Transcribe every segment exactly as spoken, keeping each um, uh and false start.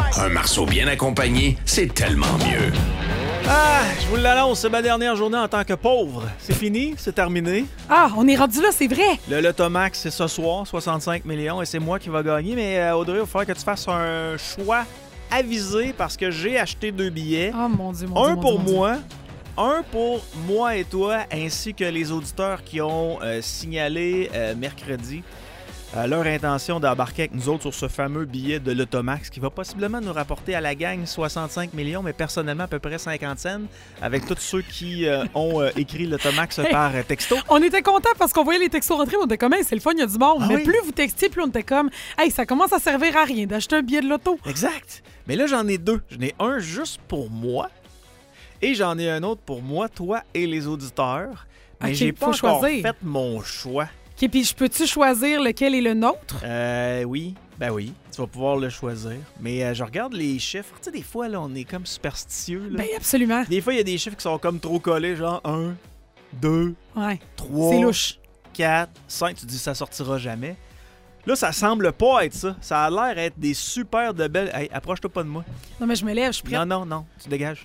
Un Marceau bien accompagné, c'est tellement mieux. Ah, je vous l'annonce, c'est ma dernière journée en tant que pauvre. C'est fini, c'est terminé. Ah, on est rendu là, c'est vrai. Le Lotomax, c'est ce soir, soixante-cinq millions, et c'est moi qui va gagner. Mais euh, Audrey, il va falloir que tu fasses un choix avisé parce que j'ai acheté deux billets. Oh mon Dieu, mon un Dieu, pour mon Dieu, moi, un pour moi et toi, ainsi que les auditeurs qui ont euh, signalé euh, mercredi euh, leur intention d'embarquer avec nous autres sur ce fameux billet de l'Automax qui va possiblement nous rapporter à la gang soixante-cinq millions, mais personnellement à peu près cinquante cents, avec tous ceux qui euh, ont euh, écrit l'Automax Hey. par euh, texto. On était contents parce qu'on voyait les textos rentrer, on était comme, hey, c'est le fun, il y a du monde. Ah mais oui. plus vous textiez, plus on était comme, hey, ça commence à servir à rien d'acheter un billet de loto. Exact. Mais là, j'en ai deux. J'en ai un juste pour moi et j'en ai un autre pour moi, toi et les auditeurs. Mais Ok, j'ai pas faut encore choisir. fait mon choix. OK, puis je peux-tu choisir lequel est le nôtre? Euh, oui, ben oui, tu vas pouvoir le choisir. Mais euh, je regarde les chiffres. Tu sais, des fois, là, on est comme superstitieux. Là. Ben absolument. Des fois, il y a des chiffres qui sont comme trop collés, genre un, deux, Ouais, trois, c'est louche. quatre, cinq. Tu dis ça sortira jamais. Là, ça semble pas être ça. Ça a l'air être des super de belles... Hey, approche-toi pas de moi. Non, mais je me lève, je suis prête. Non, non, non, tu dégages.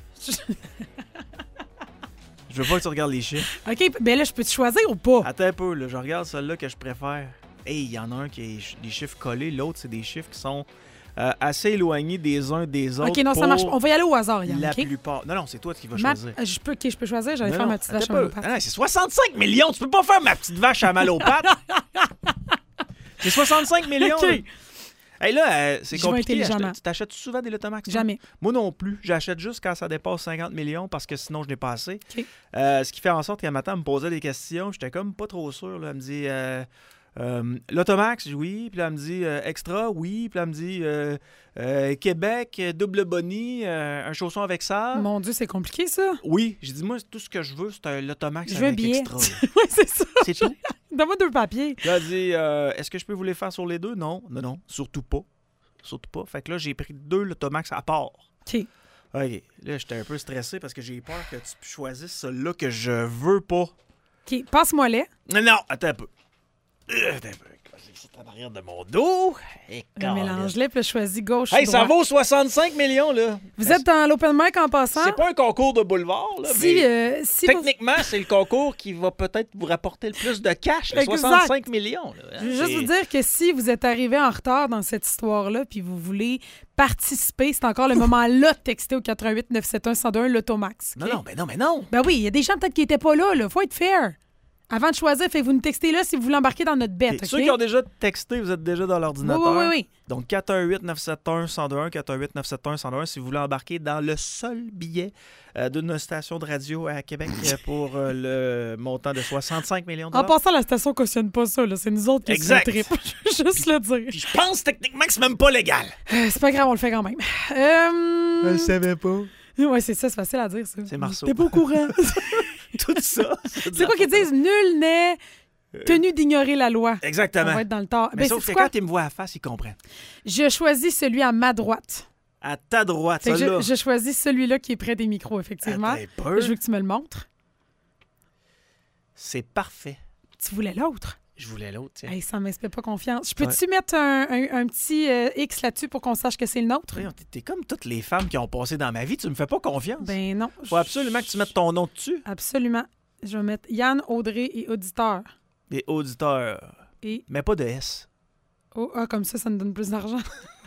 Je veux pas que tu regardes les chiffres. OK, ben là, je peux-tu choisir ou pas? Attends un peu, là, je regarde celle-là que je préfère. Hey, il y en a un qui a des chiffres collés, l'autre, c'est des chiffres qui sont euh, assez éloignés des uns des autres. OK, non, ça pour marche. On va y aller au hasard, Yann, La OK? plupart. Non, non, c'est toi qui vas Ma- choisir. euh, Je peux, OK, je peux choisir, j'allais Non, faire non, ma petite attends vache un à peu. l'eau pâte. Ah, c'est soixante-cinq millions! Tu peux pas faire ma petite vache à mal aux pattes! C'est soixante-cinq millions! OK. là. Hey, là, euh, c'est J'y vais compliqué. intelligemment. Achète- Tu t'achètes souvent des Lotomax? toi? Jamais. Moi non plus. J'achète juste quand ça dépasse cinquante millions parce que sinon, je n'ai pas assez. OK. Euh, ce qui fait en sorte qu'un matin, elle me posait des questions. J'étais comme pas trop sûr. Là. Elle me dit euh, euh, l'Automax, oui. Puis là, elle me dit euh, Extra, oui. Puis là, elle me dit euh, euh, Québec, double boni, euh, un chausson avec ça. Mon Dieu, c'est compliqué, ça. Oui. J'ai dit, moi, tout ce que je veux, c'est un l'Automax Je veux un avec billet. Extra. là. Oui, c'est ça. C'est tout. Donne-moi deux papiers. Là, elle dit euh, est-ce que je peux vous les faire sur les deux? Non, non, non, surtout pas. Surtout pas. Fait que là, j'ai pris deux l'Automax à part. OK. OK. Là, j'étais un peu stressé parce que j'ai peur que tu choisisses celui-là que je veux pas. OK, passe-moi les. Non, non, attends un peu. Euh, Attends un peu. C'est en arrière de mon dos. Et Le mélange-les, puis je choisis gauche Hey, droit. ça vaut soixante-cinq millions, là. Vous êtes dans l'open mic en passant? C'est pas un concours de boulevard, là. Si, mais euh, si vous- techniquement, c'est le concours qui va peut-être vous rapporter le plus de cash. là. Exact. soixante-cinq millions, là. hein, Je veux juste c'est- vous dire que si vous êtes arrivé en retard dans cette histoire-là, puis vous voulez participer, c'est encore le moment-là de texter au quatre un huit neuf sept un un zéro deux un l'Automax. OK? Non, non, mais non, mais non. Ben oui, il y a des gens peut-être qui n'étaient pas là, là. Faut être fair. Avant de choisir, faites-vous nous texter là si vous voulez embarquer dans notre bête, OK. OK? Ceux qui ont déjà texté, vous êtes déjà dans Oui, l'ordinateur. oui, oui, oui. Donc, quatre un huit neuf sept un un zéro deux un, quatre un huit neuf sept un un zéro deux un, si vous voulez embarquer dans le seul billet euh, d'une station de radio à Québec euh, pour euh, le montant de soixante-cinq millions de En dollars. passant, la station cautionne pas ça, là. C'est nous autres qui Exact. se trip. Je veux juste le dire. Puis je pense techniquement que c'est même pas légal. Euh, c'est pas grave, on le fait quand même. Euh... savais pas. Ouais, c'est ça, c'est facile à dire, ça. C'est Marceau. T'es pas au courant. Tout ça. C'est quoi qu'ils disent? Nul n'est tenu d'ignorer la loi. On Exactement. va être dans le tort. Mais Ben, sauf c'est que quoi? quand ils me voient à la face, ils comprennent. Je choisis celui à ma droite. À ta droite, Fait que ça là. je, je choisis celui-là qui est près des micros, effectivement. Attends un peu. Je veux que tu me le montres. C'est parfait. Tu voulais l'autre? Je voulais l'autre, tiens. Hey, ça m'inspire pas confiance. Je peux-tu mettre un, un- un petit euh, X là-dessus pour qu'on sache que c'est le nôtre? Voyons, t'es- T'es comme toutes les femmes qui ont passé dans ma vie. Tu me fais pas confiance. Ben non. Faut absolument que tu mettes ton nom dessus. Absolument. Je vais mettre Yann, Audrey et auditeur. Les auditeurs. Et Mais pas de S. oh, ah, comme ça, ça nous donne plus d'argent.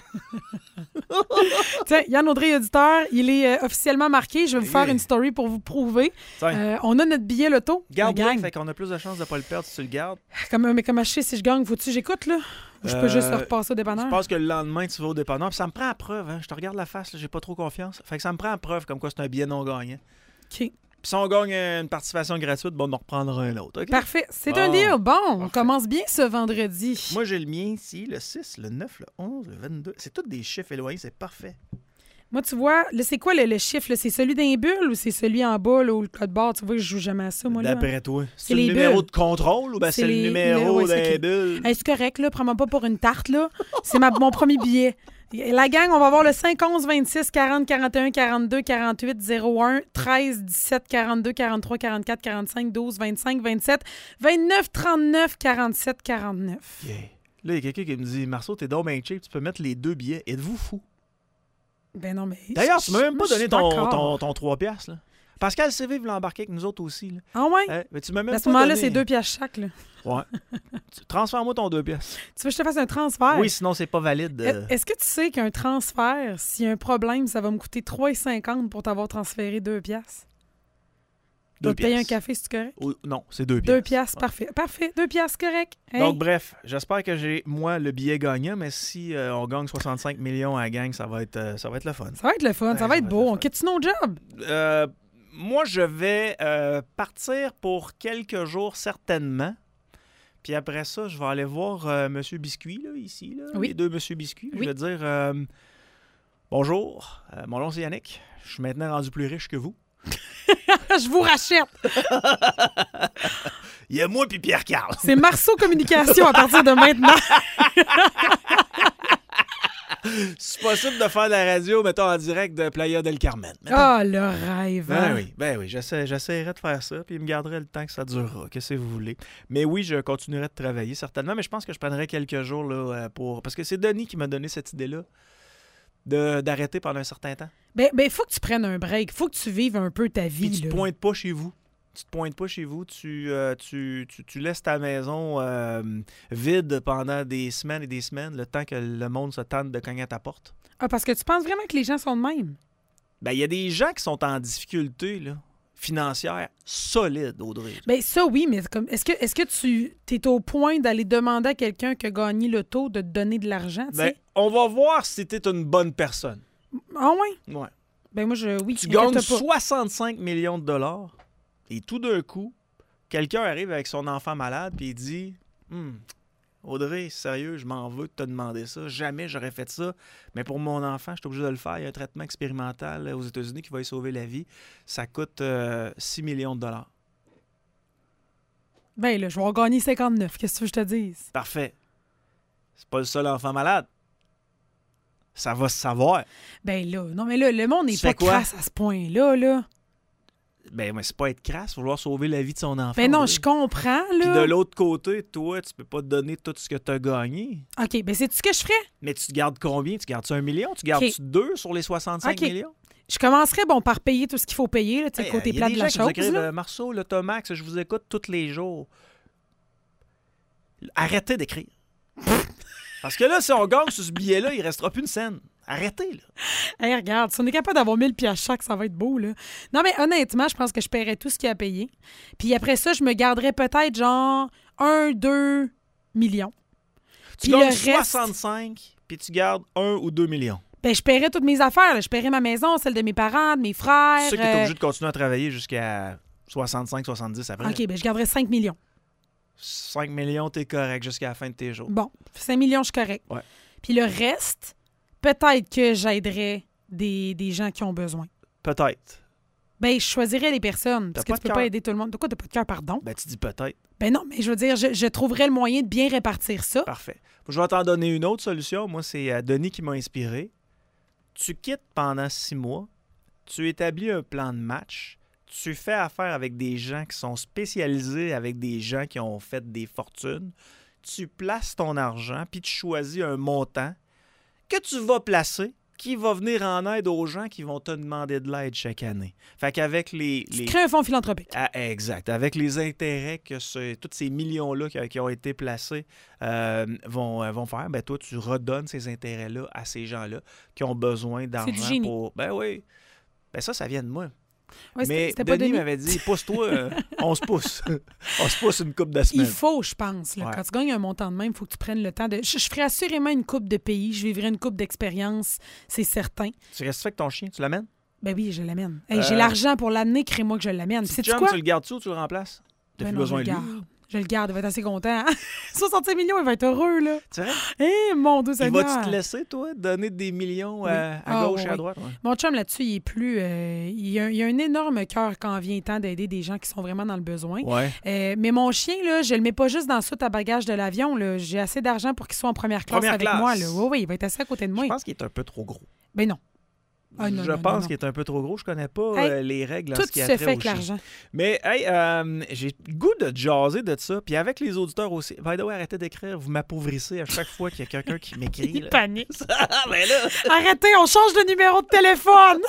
Tiens, Yann Audrey, auditeur, il est euh, officiellement marqué. Je vais vous faire Yeah. une story pour vous prouver. Tiens. Euh, on a notre billet loto. la Garde-le, gang. fait qu'on a plus de chances de pas le perdre si tu le gardes. Comme, mais comme je sais, si je gagne, faut-tu que j'écoute, là? Ou je peux Euh, juste le repasser au Je dépanneur? pense que le lendemain, tu vas au dépanneur. Puis ça me prend à preuve. Hein. Je te regarde la face, là, j'ai pas trop confiance. Fait que ça me prend à preuve comme quoi c'est un billet non gagnant. OK. Puis si on gagne une participation gratuite, bon, on en reprendra un autre. OK? Parfait. C'est Bon. un deal. Bon, on Parfait. commence bien ce vendredi. Moi, j'ai le mien ici, le six, le neuf, le onze, le vingt-deux. C'est tous des chiffres éloignés, c'est parfait. Moi, tu vois, là, c'est quoi le, le chiffre? là? C'est celui d'un bulle ou c'est celui en bas, là, ou le code barre? Tu vois, je joue jamais à ça, moi, là. D'après toi, c'est C'est le les numéro bulles. de contrôle ou ben C'est c'est les- le numéro le- ouais, c'est des ok. bulles? Hey, c'est correct, là. Prends-moi pas pour une tarte, là. C'est ma- mon premier billet. La gang, on va avoir le cinq, onze, vingt-six, quarante, quarante et un, quarante-deux, quarante-huit, zéro un, treize, dix-sept, quarante-deux, quarante-trois, quarante-quatre, quarante-cinq, douze, vingt-cinq, vingt-sept, vingt-neuf, trente-neuf, quarante-sept, quarante-neuf. Yeah. Là, il y a quelqu'un qui me dit Marceau, t'es donc bien cheap, tu peux mettre les deux billets. Êtes-vous fou? Ben non, mais... D'ailleurs, tu m'as même pas moi, je donné suis ton, d'accord. ton, ton trois piastres. Là. Pascal C V voulait embarquer avec nous autres aussi. Là. Ah ouais? Euh, mais tu m'as même À ce pas moment-là, donné. c'est deux piastres chaque. Là. Ouais. Tu- Transfère-moi ton deux piastres. Tu veux que je te fasse un transfert? Oui, sinon, c'est pas valide. euh. Est- Est-ce que tu sais qu'un transfert, s'il y a un problème, ça va me coûter trois cinquante pour t'avoir transféré deux piastres? Tu Deux vas te payer un piastres. café, c'est correct? Ou- non, c'est deux Deux piastres. piastres, Ouais. parfait. Parfait, deux piastres, correct. Hey. Donc, bref, j'espère que j'ai, moi, le billet gagnant, mais si euh, on gagne soixante-cinq millions à la gang, ça va être, euh, ça va être le fun. Ça va être le fun, Ouais, ça va être le beau. fun. On quitte nos jobs. Euh, moi, je vais euh, partir pour quelques jours, certainement. Puis après ça, je vais aller voir euh, M. Biscuit, là, ici, là, Oui. les deux M. Biscuit. Oui. Je vais dire euh, bonjour, euh, mon nom c'est Yannick. Je suis maintenant rendu plus riche que vous. Je vous rachète. Il y a moi puis Pierre-Carl. C'est Marceau Communication à partir de maintenant. C'est possible de faire de la radio, mettons, en direct de Playa del Carmen. mettons. Ah, le rêve. Ben hein? oui, ben oui, j'essaie- j'essaierai de faire ça, puis il me garderait le temps que ça durera, qu'est-ce que vous voulez. Mais oui, je continuerai de travailler, certainement, mais je pense que je prendrai quelques jours là, euh, pour... Parce que c'est Denis qui m'a donné cette idée-là, de- d'arrêter pendant un certain temps. Ben, ben, faut que tu prennes un break. Faut que tu vives un peu ta vie. Puis tu te là. pointes pas chez vous. Tu te pointes pas chez vous, tu, euh, tu, tu, tu laisses ta maison euh, vide pendant des semaines et des semaines, le temps que le monde se tente de cogner à ta porte. Ah, parce que tu penses vraiment que les gens sont de même? Ben, il y a des gens qui sont en difficulté, là, financière, solide, Audrey. Ben ça, oui, mais comme est-ce que est-ce que tu es au point d'aller demander à quelqu'un qui a gagné le taux de te donner de l'argent, tu Ben, sais? on va voir si t'es une bonne personne. Ah ouais? Ouais. Ben moi, je oui. Tu inquiète gagnes pas. soixante-cinq millions de dollars et tout d'un coup, quelqu'un arrive avec son enfant malade puis il dit Hum, Audrey, sérieux, je m'en veux de te demander ça. Jamais j'aurais fait ça. Mais pour mon enfant, je suis obligé de le faire. Il y a un traitement expérimental aux États-Unis qui va lui sauver la vie. Ça coûte euh, six millions de dollars. Ben là, je vais en gagner cinquante-neuf. Qu'est-ce que tu veux que je te dise? Parfait. C'est pas le seul enfant malade. Ça va se savoir. Ben là, non, mais là, le monde n'est Tu pas fais quoi? crasse à ce point-là, là. Ben, mais c'est pas être crasse, vouloir sauver la vie de son enfant. Ben non, Audrey. je comprends, Puis là. de l'autre côté, toi, tu peux pas te donner tout ce que tu as gagné. OK, ben c'est-tu ce que je ferais? Mais tu te gardes combien? Tu gardes-tu un million? Tu gardes-tu deux sur les soixante-cinq OK. millions? Je commencerais, bon, par payer tout ce qu'il faut payer, là, tu sais, Hey, le côté y a plat des de gens la qui nous chose, écrivent, là. euh, Marceau, l'Automax, je vous écoute tous les jours. Arrêtez d'écrire. Parce que là, si on gagne sur ce billet-là, il restera plus une scène. Arrêtez, là. Hey, regarde, si on est capable d'avoir mille piastres chaque, ça va être beau, là. Non, mais honnêtement, je pense que je paierais tout ce qu'il y a à payer. Puis après ça, je me garderais peut-être genre un, deux millions. Tu Puis le gagnes reste- soixante-cinq, puis tu gardes un ou deux millions. Ben, je paierais toutes mes affaires, là. Je paierais ma maison, celle de mes parents, de mes frères. Tu sais que tu es euh, obligé de continuer à travailler jusqu'à soixante-cinq soixante-dix après. OK, ben je garderais cinq millions. cinq millions, t'es correct jusqu'à la fin de tes jours. Bon, cinq millions, je suis correct. Ouais. Puis le reste, peut-être que j'aiderais des, des gens qui ont besoin. Peut-être. Ben, je choisirais les personnes, parce T'as que pas tu de peux pas cœur. aider tout le monde. De quoi t'as pas de cœur, pardon? Ben, tu dis peut-être. Ben non, mais je veux dire, je, je trouverais le moyen de bien répartir ça. Parfait. Je vais t'en donner une autre solution. Moi, c'est euh, Denis qui m'a inspiré. Tu quittes pendant six mois. Tu établis un plan de match. Tu fais affaire avec des gens qui sont spécialisés, avec des gens qui ont fait des fortunes. Tu places ton argent, puis tu choisis un montant que tu vas placer, qui va venir en aide aux gens qui vont te demander de l'aide chaque année. Fait qu'avec les... Tu les... crées un fonds philanthropique. Ah, exact. Avec les intérêts que ce- tous ces millions-là qui, qui ont été placés euh, vont, euh, vont faire, ben toi, tu redonnes ces intérêts-là à ces gens-là qui ont besoin d'argent du génie. pour... Ben oui. Ben ça, ça vient de moi. Ouais, c'était- Mais c'était pas Denis Denis. m'avait dit, pousse-toi, euh, on se pousse. on se pousse une coupe de semaines. Il faut, je pense. Là, Ouais. Quand tu gagnes un montant de même, il faut que tu prennes le temps de. Je, je ferai assurément une coupe de pays, je vivrai une coupe d'expérience, c'est certain. Tu restes avec ton chien, tu l'amènes? Ben oui, je l'amène. Hey, J'ai Euh, l'argent pour l'amener, crée-moi que je l'amène. Puis Si sais-tu tu quoi? tu le gardes-tu ou tu le remplaces? T'as Ben plus non, besoin je de le lui. garde. Je le garde, il va être assez content. soixante-cinq millions, il va être heureux, là. Tu sais? Eh, mon Dieu Il Seigneur. va-tu te laisser, toi, donner des millions Oui. à, à Ah, gauche oui, et à oui. droite? Ouais. Mon chum, là-dessus, il est plus... euh, il, y a, il y a un énorme cœur quand vient le temps d'aider des gens qui sont vraiment dans le besoin. Ouais. Euh, mais mon chien, là, je le mets pas juste dans le soute à bagages de l'avion. là. J'ai assez d'argent pour qu'il soit en première classe Première avec classe. moi. Là. Oui, oui, il va être assis à côté de moi. Je pense qu'il est un peu trop gros. Ben non. Ah, non, je non, pense non, non. qu'il est un peu trop gros. Je connais pas Hey, euh, les règles en Tout ce qui a se trait fait aux avec chiens. l'argent. Mais hey, euh, j'ai le goût de jaser de ça. Puis avec les auditeurs aussi. By the way, arrêtez d'écrire. Vous m'appauvrissez à chaque fois qu'il y a quelqu'un qui m'écrit. Il là. panique. Ah, ben là, Arrêtez, on change de numéro de téléphone.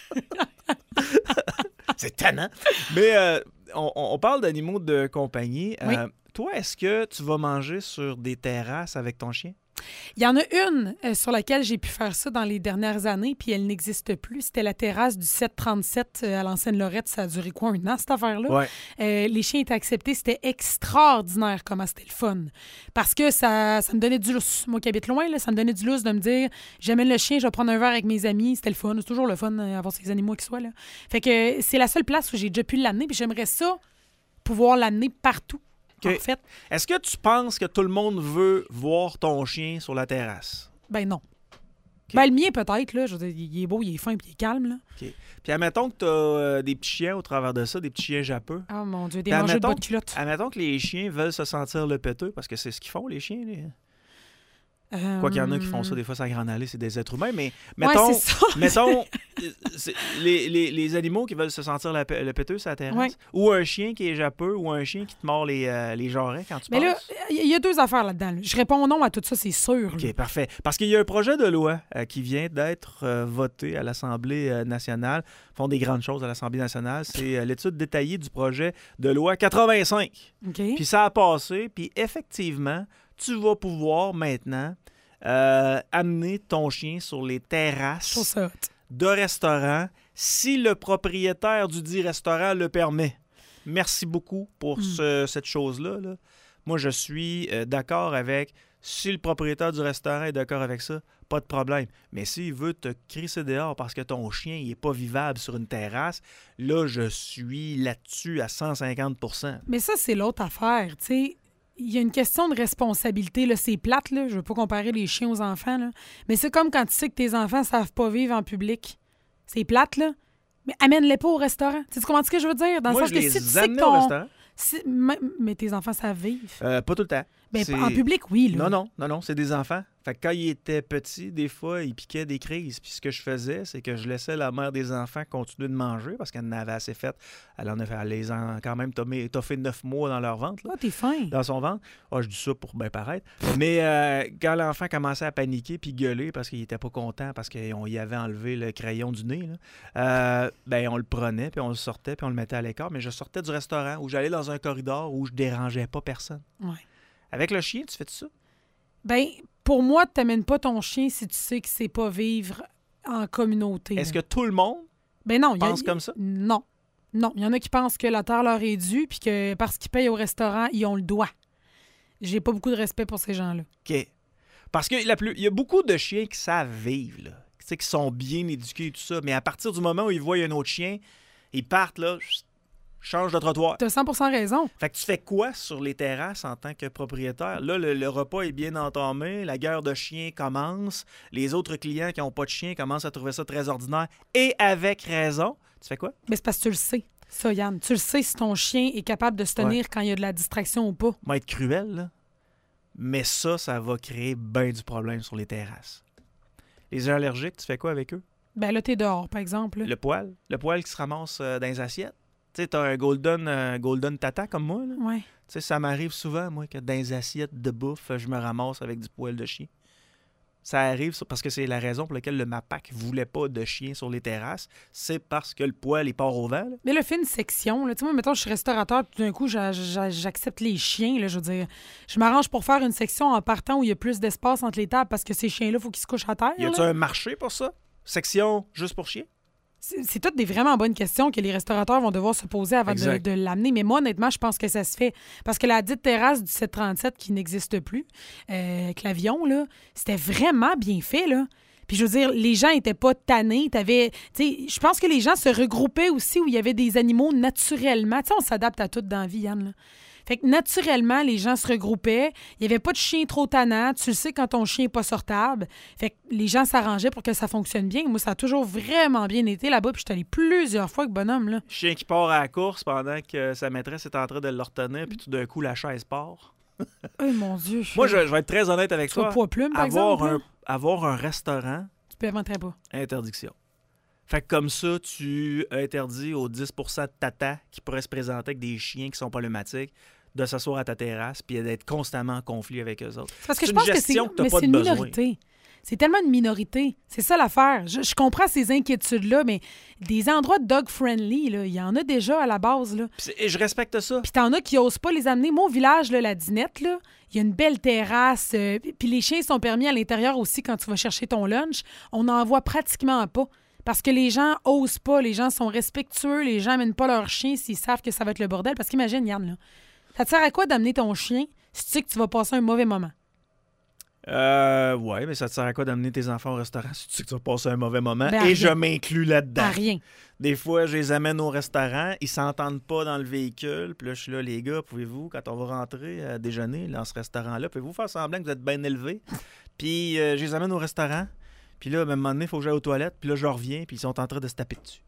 c'est tannant. Mais euh, on, on parle d'animaux de compagnie. Oui. Euh, toi, est-ce que tu vas manger sur des terrasses avec ton chien? Il y en a une euh, sur laquelle j'ai pu faire ça dans les dernières années, puis elle n'existe plus. C'était la terrasse du sept trente-sept euh, à l'ancienne Lorette. Ça a duré quoi, un an, cette affaire-là? Ouais. Euh, les chiens étaient acceptés. C'était extraordinaire comment c'était le fun. Parce que ça, ça me donnait du lousse. Moi qui habite loin, là, ça me donnait du lousse de me dire j'amène le chien, je vais prendre un verre avec mes amis. C'était le fun. C'est toujours le fun d'avoir ces animaux qui soient là. Fait que euh, c'est la seule place où j'ai déjà pu l'amener, puis j'aimerais ça pouvoir l'amener partout. OK. En fait, Est-ce que tu penses que tout le monde veut voir ton chien sur la terrasse? ben non. Ben le mien peut-être, là. Je veux dire, il est beau, il est fin, puis il est calme, là. Puis admettons que tu as des petits chiens au travers de ça, des petits chiens japeux. Oh mon Dieu, des Puis mangeux de admettons- bas de culotte. Admettons que les chiens veulent se sentir le péteux, parce que c'est ce qu'ils font, les chiens. Les... Euh, Quoi qu'il y en a qui font ça, des fois, ça grande allée, c'est des êtres humains. Mais Ouais, mettons, c'est ça. mettons euh, c'est- les, les, les animaux qui veulent se sentir la pe- le péteux sur la terrasse, Ouais. ou un chien qui est japeux, ou un chien qui te mord les, euh, les jarrets quand tu Mais là, passes. il y a deux affaires là-dedans. là. Je réponds non à tout ça, c'est sûr. là. OK, parfait. Parce qu'il y a un projet de loi euh, qui vient d'être euh, voté à l'Assemblée euh, nationale. Ils font des grandes choses à l'Assemblée nationale. C'est euh, l'étude détaillée du projet de loi quatre-vingt-cinq. OK? Puis ça a passé, puis effectivement, tu vas pouvoir maintenant euh, amener ton chien sur les Je trouve terrasses ça hot. de restaurants si le propriétaire du dit restaurant le permet. Merci beaucoup pour Mm. ce- cette chose-là. là. Moi, je suis euh, d'accord avec, si le propriétaire du restaurant est d'accord avec ça, pas de problème. Mais s'il veut te crisser dehors parce que ton chien n'est pas vivable sur une terrasse, là, je suis là-dessus à cent cinquante pour cent. Mais ça, c'est l'autre affaire. Tu sais, il y a une question de responsabilité. Là. C'est plate, là. Je veux pas comparer les chiens aux enfants, là. Mais c'est comme quand tu sais que tes enfants savent pas vivre en public. C'est plate, là. Mais amène-les pas au restaurant. Tu sais comment ce que je veux dire? Dans Moi, le je sens que les si tu sais que amenais au ton... restaurant. si- Mais, mais tes enfants savent vivre. Euh, pas tout le temps. Ben, C'est- en public, oui. Là. Non, non, non, non, c'est des enfants. Fait que quand ils étaient petits, des fois, ils piquaient des crises. Puis ce que je faisais, c'est que je laissais la mère des enfants continuer de manger parce qu'elle en avait assez fait. Elle en a fait, elle les a quand même toffé, toffé neuf mois dans leur ventre, là, Ah, t'es fin. dans son ventre. Ah, je dis ça pour bien paraître. Mais euh, quand l'enfant commençait à paniquer puis gueuler parce qu'il était pas content parce qu'on y avait enlevé le crayon du nez, là, euh, ben on le prenait puis on le sortait puis on le mettait à l'écart. Mais je sortais du restaurant où j'allais dans un corridor où je dérangeais pas personne. Ouais. Avec le chien, tu fais ça? Ben, pour moi, tu n'amènes pas ton chien si tu sais que c'est pas vivre en communauté. Est-ce que là. tout le monde Ben non, il y a- pense comme ça? Non. Non. Il y en a qui pensent que la terre leur est due puis que parce qu'ils payent au restaurant, ils ont le droit. J'ai pas beaucoup de respect pour ces gens-là. OK. Parce qu'il y a beaucoup de chiens qui savent vivre, là. Tu sais, qui sont bien éduqués et tout ça. Mais à partir du moment où ils voient un autre chien, ils partent, là, chut, changent de trottoir. Tu as cent pour cent raison. Fait que tu fais quoi sur les terrasses en tant que propriétaire? Là, le, le repas est bien entamé, la guerre de chiens commence, les autres clients qui n'ont pas de chien commencent à trouver ça très ordinaire, et avec raison. Tu fais quoi? Mais c'est parce que tu le sais, ça, Yann. Tu le sais si ton chien est capable de se tenir quand il y a de la distraction ou pas. Moi, être cruel, là. Mais ça, ça va créer bien du problème sur les terrasses. Les allergiques, tu fais quoi avec eux? Ben là, t'es dehors, par exemple. là. Le poil. Le poil qui se ramasse euh, dans les assiettes. Tu sais, t'as un golden, euh, golden tata comme moi, là. Ouais. Tu sais, ça m'arrive souvent, moi, que dans les assiettes de bouffe, je me ramasse avec du poil de chien. Ça arrive ça, parce que c'est la raison pour laquelle le MAPAC voulait pas de chien sur les terrasses. C'est parce que le poil, il part au vent, là. Mais là, fais une section. Là. Tu sais, moi, mettons, je suis restaurateur, puis tout d'un coup, j'a- j'a- j'accepte les chiens. Là, je veux dire, je m'arrange pour faire une section en partant où il y a plus d'espace entre les tables parce que ces chiens-là, il faut qu'ils se couchent à terre. Y a-tu là. un marché pour ça? Section juste pour chiens? C'est c'est toutes des vraiment bonnes questions que les restaurateurs vont devoir se poser avant de, Exact. de l'amener. Mais moi, honnêtement, je pense que ça se fait. Parce que la dite terrasse du sept trente-sept qui n'existe plus, euh, avec l'avion, là, c'était vraiment bien fait, là. Puis je veux dire, les gens étaient pas tannés. T'avais, tu sais, je pense que les gens se regroupaient aussi où il y avait des animaux naturellement. Tu sais, on s'adapte à tout dans la vie, Yann, là. Fait que naturellement, les gens se regroupaient. Il n'y avait pas de chien trop tannant. Tu le sais quand ton chien n'est pas sortable. Fait que les gens s'arrangeaient pour que ça fonctionne bien. Moi, ça a toujours vraiment bien été là-bas. Puis je suis allée plusieurs fois avec bonhomme, là. Chien qui part à la course pendant que sa maîtresse est en train de le retenir, puis tout d'un coup, la chaise part. Oh mon Dieu. Moi, je, je vais être très honnête avec Soit toi. poids plume, par Avoir exemple. un, là. avoir un restaurant, Tu ne permettrais pas. interdiction. Fait que comme ça, tu interdis aux dix pour cent de tatas qui pourraient se présenter avec des chiens qui sont problématiques de s'asseoir à ta terrasse puis d'être constamment en conflit avec eux autres. C'est parce que C'est je pense une que c'est, gestion que t'as mais pas c'est de une besoin. minorité. C'est tellement une minorité. C'est ça l'affaire. Je, je comprends ces inquiétudes-là, mais des endroits dog-friendly, là, il y en a déjà à la base. Là. Puis c'est- Et je respecte ça. Puis t'en as qui osent pas les amener. Moi, au village, là, la Dinette, là, il y a une belle terrasse. euh, puis les chiens sont permis à l'intérieur aussi quand tu vas chercher ton lunch. On n'en voit pratiquement pas. Parce que les gens osent pas. Les gens sont respectueux. Les gens n'amènent pas leur chien s'ils savent que ça va être le bordel. Parce qu'imagine, Yann, là, ça te sert à quoi d'amener ton chien si tu sais que tu vas passer un mauvais moment? Euh, ouais, mais ça te sert à quoi d'amener tes enfants au restaurant si tu sais que tu vas passer un mauvais moment? Ben, à Et je rien. m'inclus là-dedans. À rien. Des fois, je les amène au restaurant, ils s'entendent pas dans le véhicule. Puis là, je suis là, les gars, pouvez-vous, quand on va rentrer à déjeuner dans ce restaurant-là, pouvez-vous faire semblant que vous êtes bien élevés? Puis euh, je les amène au restaurant. Puis là, à un moment donné, il faut que j'aille aux toilettes. Puis là, je reviens, puis ils sont en train de se taper dessus.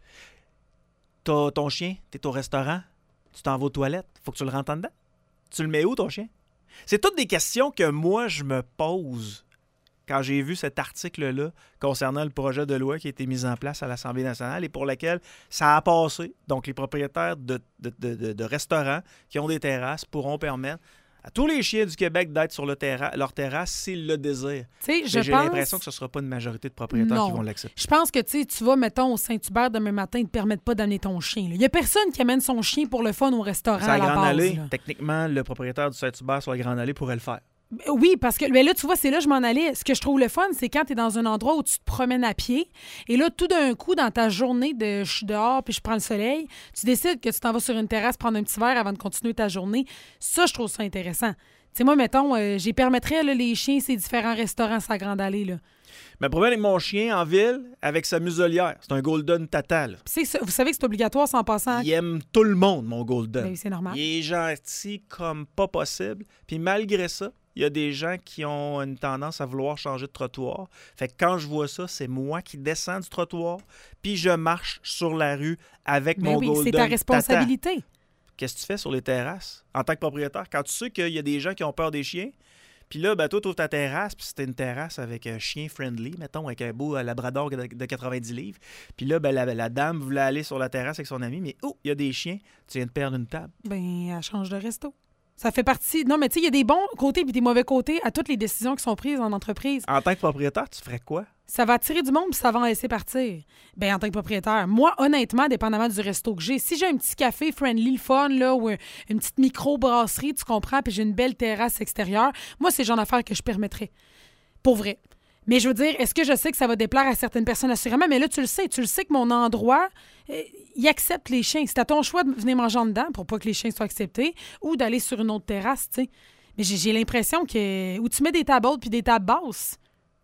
T'as ton chien, t'es au restaurant, tu t'en vas aux toilettes, faut que tu le rentres en dedans. Tu le mets où, ton chien? C'est toutes des questions que moi, je me pose quand j'ai vu cet article-là concernant le projet de loi qui a été mis en place à l'Assemblée nationale et pour lequel ça a passé. Donc, les propriétaires de, de, de, de, de restaurants qui ont des terrasses pourront permettre à tous les chiens du Québec d'être sur le terra- leur terrasse s'ils le désirent. Tu sais, je Mais j'ai pense... l'impression que ce ne sera pas une majorité de propriétaires Non. qui vont l'accepter. Je pense que tu sais, tu vas, mettons, au Saint-Hubert demain matin, ils ne te permettent pas d'amener ton chien. Il n'y a personne qui amène son chien pour le fun au restaurant C'est à à la Grande base. Allée. là. Techniquement, le propriétaire du Saint-Hubert sur la Grande Allée pourrait le faire. Oui, parce que ben là, tu vois, c'est là que je m'en allais. Ce que je trouve le fun, c'est quand tu es dans un endroit où tu te promènes à pied et là, tout d'un coup, dans ta journée de je suis dehors puis je prends le soleil, tu décides que tu t'en vas sur une terrasse prendre un petit verre avant de continuer ta journée. Ça, je trouve ça intéressant. Tu sais, moi, mettons, euh, j'y permettrais là, les chiens, ces différents restaurants sur la Grande Allée. Là. Mais le problème avec mon chien en ville, avec sa muselière, c'est un Golden Tata. Là. Puis c'est ça, vous savez que c'est obligatoire sans passant. Il aime tout le monde, mon Golden. Ben oui, c'est normal. Il est gentil comme pas possible. Puis malgré ça, il y a des gens qui ont une tendance à vouloir changer de trottoir. Fait que quand je vois ça, c'est moi qui descends du trottoir, puis je marche sur la rue avec Mais mon oui, Golden c'est ta Tata. responsabilité. Qu'est-ce que tu fais sur les terrasses en tant que propriétaire? Quand tu sais qu'il y a des gens qui ont peur des chiens, puis là, ben, toi, tu ouvres ta terrasse, puis c'était une terrasse avec un chien friendly, mettons, avec un beau euh, labrador de, de quatre-vingt-dix livres. Puis là, ben, la, la dame voulait aller sur la terrasse avec son ami, mais oh, il y a des chiens, tu viens de perdre une table. Ben, elle change de resto. Ça fait partie. Non, mais tu sais, il y a des bons côtés et des mauvais côtés à toutes les décisions qui sont prises en entreprise. En tant que propriétaire, tu ferais quoi? Ça va attirer du monde puis ça va en laisser partir. Ben en tant que propriétaire, moi, honnêtement, dépendamment du resto que j'ai, si j'ai un petit café friendly, le fun, là, ou un- une petite micro-brasserie, tu comprends, puis j'ai une belle terrasse extérieure, moi, c'est le genre d'affaires que je permettrais. Pour vrai. Mais je veux dire, est-ce que je sais que ça va déplaire à certaines personnes assurément? Mais là, tu le sais. Tu le sais que mon endroit, euh, il accepte les chiens. C'est à ton choix de venir manger en dedans pour pas que les chiens soient acceptés ou d'aller sur une autre terrasse, tu sais. Mais j'ai, j'ai l'impression que... Où tu mets des tables hautes puis des tables basses.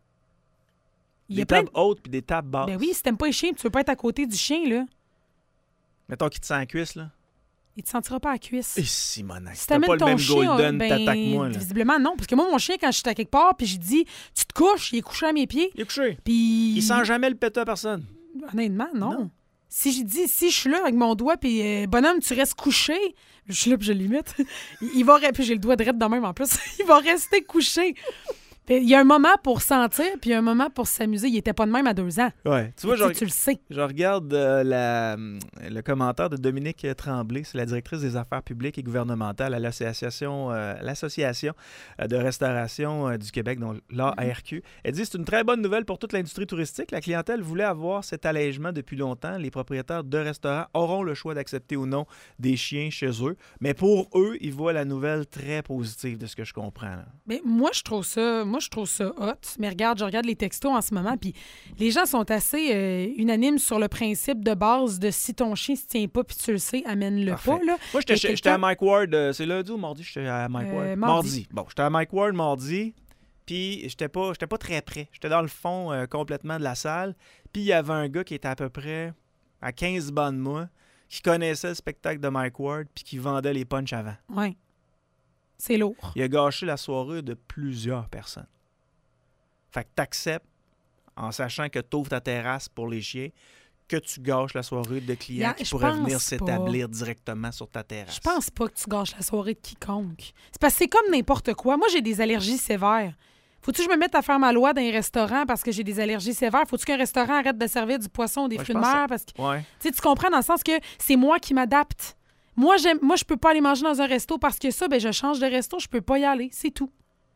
Il y Des a plein tables hautes puis des tables basses. Ben oui, si t'aimes pas les chiens, tu veux pas être à côté du chien, là, Mettons qu'il te sent en cuisse, là. il te sentira pas à la cuisse. Et Simonac, Si t'as t'amènes pas le ton même chien, Golden ben, Tata que moi, là. visiblement, non. Parce que moi, mon chien, quand je suis à quelque part, puis j'ai dit, tu te couches, il est couché à mes pieds. Il est couché. Puis. Il sent jamais le péteux à personne. Honnêtement, non. Non. Si je dis, si je suis là avec mon doigt, puis euh, bonhomme, tu restes couché, je suis là, puis je l'imite. il, il va. re- Puis j'ai le doigt direct de même en plus. il va rester couché. Puis Il y a un moment pour sentir, puis il y a un moment pour s'amuser. Il était pas de même à deux ans. Ouais. Tu vois, Tu, genre, tu le sais. je regarde euh, la, le commentaire de Dominique Tremblay, c'est la directrice des affaires publiques et gouvernementales à l'association, euh, l'association euh, de restauration euh, du Québec, donc l'A R Q. Elle dit c'est une très bonne nouvelle pour toute l'industrie touristique. La clientèle voulait avoir cet allègement depuis longtemps. Les propriétaires de restaurants auront le choix d'accepter ou non des chiens chez eux. Mais pour eux, ils voient la nouvelle très positive de ce que je comprends. Là. Mais moi, je trouve ça, moi, je trouve ça hot. Mais regarde, je regarde les textos en ce moment, puis les gens sont assez euh, unanimes sur le principe de base de si ton chien se tient pas, puis tu le sais, amène-le Parfait. pas. Là. Moi, Il j'étais, y a chez- j'étais quelqu'un- à Mike Ward. euh, c'est lundi ou mardi? J'étais à Mike Euh, Ward. mardi. Bon, j'étais à Mike Ward mardi. Puis, j'étais pas, j'étais pas très près. J'étais dans le fond euh, complètement de la salle. Puis, il y avait un gars qui était à peu près à quinze bancs de moi, qui connaissait le spectacle de Mike Ward, puis qui vendait les punchs avant. Ouais. C'est lourd. Il a gâché la soirée de plusieurs personnes. Fait que t'acceptes, en sachant que t'ouvres ta terrasse pour les chiens, que tu gâches la soirée de clients Ya, qui je pourraient pense venir pas. s'établir directement sur ta terrasse. Je pense pas que tu gâches la soirée de quiconque. C'est parce que c'est comme n'importe quoi. Moi, j'ai des allergies sévères. Faut-tu que je me mette à faire ma loi dans les restaurants parce que j'ai des allergies sévères? Faut-tu qu'un restaurant arrête de servir du poisson ou des Ouais, fruits je de pense mer? que- Parce que, Ouais. tu sais, tu comprends dans le sens que c'est moi qui m'adapte. Moi, j'aime, moi, je peux pas aller manger dans un resto parce que ça, ben, je change de resto, je peux pas y aller. C'est tout.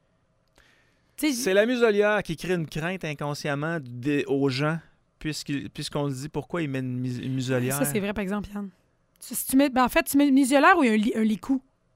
Tu sais, C'est la muselière qui crée une crainte inconsciemment des- aux gens, puisqu'il- puisqu'on se dit pourquoi ils mettent une, mus- une muselière. ça, c'est vrai, par exemple, Yann. Tu- si tu mets, ben, en fait, tu mets une muselière ou il y a un, li- un licou?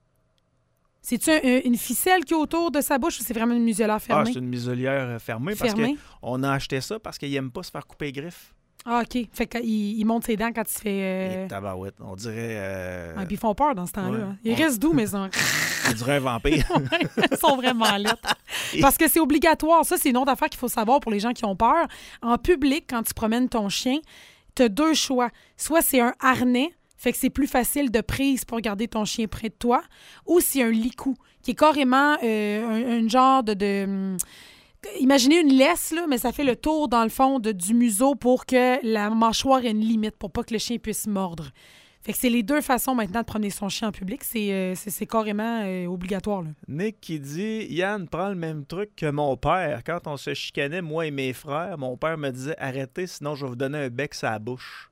C'est-tu un- un- une ficelle qui est autour de sa bouche ou c'est vraiment une muselière Ah, fermée? c'est une muselière euh, fermée, parce Fermée? qu'on a acheté ça parce qu'ils n'aiment pas se faire couper les griffes. Ah, OK. Fait qu'il il monte ses dents quand il se fait... euh, Et tabarouette, on dirait... Euh... ah, puis ils font peur dans ce temps-là. ouais. hein. Ils On- restent doux, mais ils sont, on dirait un vampire. ils sont vraiment lettres. Parce que c'est obligatoire. Ça, c'est une autre affaire qu'il faut savoir pour les gens qui ont peur. En public, quand tu promènes ton chien, tu as deux choix. Soit c'est un harnais, fait que c'est plus facile de prise pour garder ton chien près de toi, ou c'est un licou, qui est carrément euh, un, un genre de... de hum, imaginez une laisse, là, mais ça fait le tour, dans le fond, de, du museau pour que la mâchoire ait une limite, pour pas que le chien puisse mordre. Fait que c'est les deux façons maintenant de promener son chien en public. C'est, euh, c'est, c'est carrément euh, obligatoire. Là. Nick qui dit « Yann prend le même truc que mon père. Quand on se chicanait, moi et mes frères, mon père me disait « Arrêtez, sinon je vais vous donner un bec sur la bouche.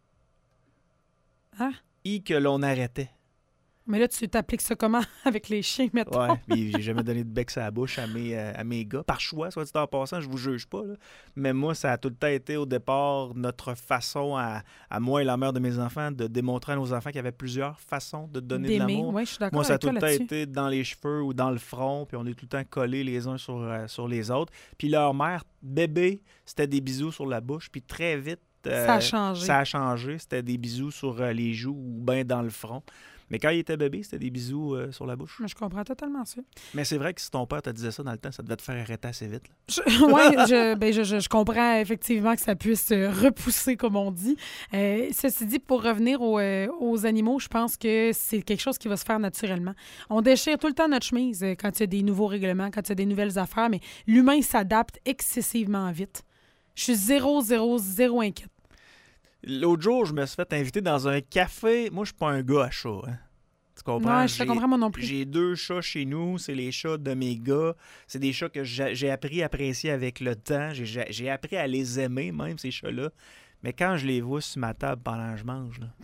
Hein? » I que l'on arrêtait. Mais là, tu t'appliques ça comment avec les chiens, mettons? Ouais, mais j'ai jamais donné de bec sur la bouche à mes, euh, à mes gars. Par choix, soit dit en passant, je vous juge pas. Là. Mais moi, ça a tout le temps été au départ notre façon, à, à moi et la mère de mes enfants, de démontrer à nos enfants qu'il y avait plusieurs façons de donner de D'aimer. l'amour. Oui, je suis d'accord Moi, ça a avec tout toi le temps là-dessus. été dans les cheveux ou dans le front, puis on est tout le temps collés les uns sur, euh, sur les autres. Puis leur mère, bébé, c'était des bisous sur la bouche, puis très vite, euh, Ça a changé. ça a changé. C'était des bisous sur euh, les joues ou bien dans le front. Mais quand il était bébé, c'était des bisous euh, sur la bouche. Mais je comprends totalement ça. Mais c'est vrai que si ton père te disait ça dans le temps, ça devait te faire arrêter assez vite. là. Oui, je, ben je, je, je comprends effectivement que ça puisse euh, repousser, comme on dit. Euh, ceci dit, pour revenir aux, euh, aux animaux, je pense que c'est quelque chose qui va se faire naturellement. On déchire tout le temps notre chemise euh, quand il y a des nouveaux règlements, quand il y a des nouvelles affaires, mais l'humain s'adapte excessivement vite. Je suis zéro, zéro, zéro inquiète. L'autre jour, je me suis fait inviter dans un café. Moi, je suis pas un gars à chat. Hein. Tu comprends? Ouais, je te J'ai- comprends moi non plus. J'ai deux chats chez nous. C'est les chats de mes gars. C'est des chats que j'ai j'ai appris à apprécier avec le temps. J'ai- J'ai j'ai appris à les aimer, même, ces chats-là. Mais quand je les vois sur ma table pendant que je mange, là.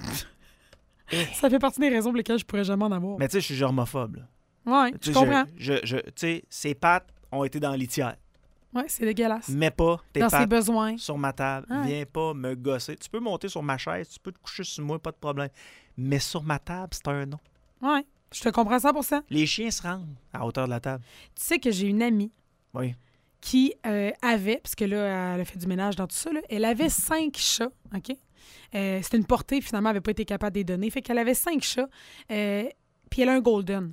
Ça fait partie des raisons pour lesquelles je pourrais jamais en avoir. Mais tu sais, je suis germophobe. là. Oui, Tu je sais, comprends. Je, je, tu sais, ses pattes ont été dans la litière. Oui, c'est dégueulasse. Mets pas tes Dans ses pattes besoins. sur ma table. Ah ouais. Viens pas me gosser. Tu peux monter sur ma chaise, tu peux te coucher sur moi, pas de problème. Mais sur ma table, c'est un non. Oui, je te comprends cent pour cent. Les chiens se rendent à hauteur de la table. Tu sais que j'ai une amie Oui. qui euh, avait, parce que là, elle a fait du ménage dans tout ça, là, elle avait cinq chats, OK? Euh, C'était une portée, finalement, elle n'avait pas été capable de les donner. Fait qu'elle avait cinq chats, euh, puis elle a un golden.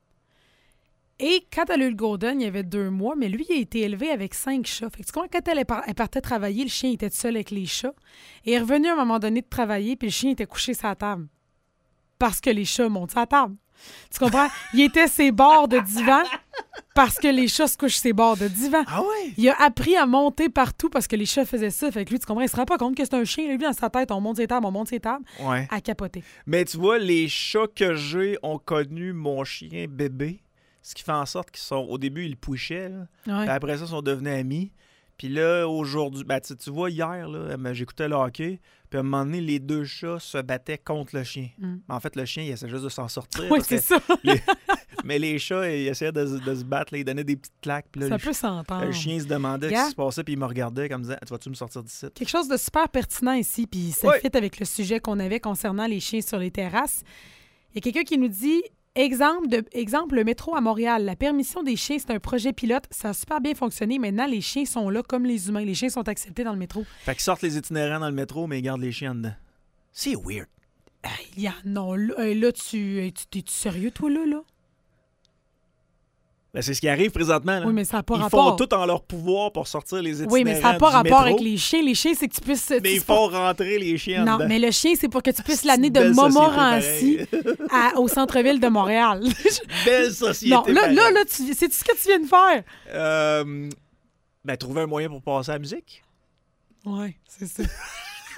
Et quand elle a eu le golden, il y avait deux mois, mais lui, il a été élevé avec cinq chats. Fait que tu comprends, quand elle, est par- elle partait travailler, le chien était tout seul avec les chats. Et elle est revenu à un moment donné de travailler, puis le chien était couché sur la table. Parce que les chats montent sur la table. Tu comprends? Il était ses bords de divan parce que les chats se couchent ses bords de divan. Ah ouais? Il a appris à monter partout parce que les chats faisaient ça. Fait que lui, tu comprends, il se rend pas compte que c'est un chien. Lui, dans sa tête, on monte ses tables, on monte ses tables. Ouais. À capoter. Mais tu vois, les chats que j'ai ont connu mon chien bébé. Ce qui fait en sorte qu'ils sont. Au début, ils le pouichaient. Là. Ouais. Puis après ça, ils sont devenus amis. Puis là, aujourd'hui, ben, tu, tu vois, hier, là, ben, j'écoutais le hockey. Puis à un moment donné, les deux chats se battaient contre le chien. Mm. En fait, le chien, il essaie juste de s'en sortir. Oui, parce c'est que ça. les- Mais les chats, ils essayaient de, se- de se battre. Là, ils donnaient des petites claques. Puis là, Ça le, peut s'entendre. le chien se demandait Regarde. ce qui se passait. Puis il me regardait comme disant, tu vas-tu me sortir d'ici? Quelque chose de super pertinent ici, puis ça Ouais. fit avec le sujet qu'on avait concernant les chiens sur les terrasses. Il y a quelqu'un qui nous dit exemple, de, exemple, le métro à Montréal. La permission des chiens, c'est un projet pilote. Ça a super bien fonctionné. Maintenant, les chiens sont là comme les humains. Les chiens sont acceptés dans le métro. Fait qu'ils sortent les itinérants dans le métro, mais ils gardent les chiens dedans. C'est weird. Hey, il y en a là. Hey, là, tu, hey, tu- t'es-tu sérieux, toi, là? là? Ben, c'est ce qui arrive présentement. Là. Oui, mais ça n'a pas ils rapport. font tout en leur pouvoir pour sortir les itinérants Oui, mais ça n'a pas du rapport métro, avec les chiens. Les chiens, c'est que tu puisses... Mais tu- ils font rentrer les chiens Non, dedans. mais le chien, c'est pour que tu puisses C'est l'amener une de belle Montmorency société, à- au centre-ville de Montréal. Belle société. non, là, pareil. là, là, tu, sais-tu ce que tu viens de faire? Euh, ben, trouver un moyen pour passer à la musique. Oui, c'est ça.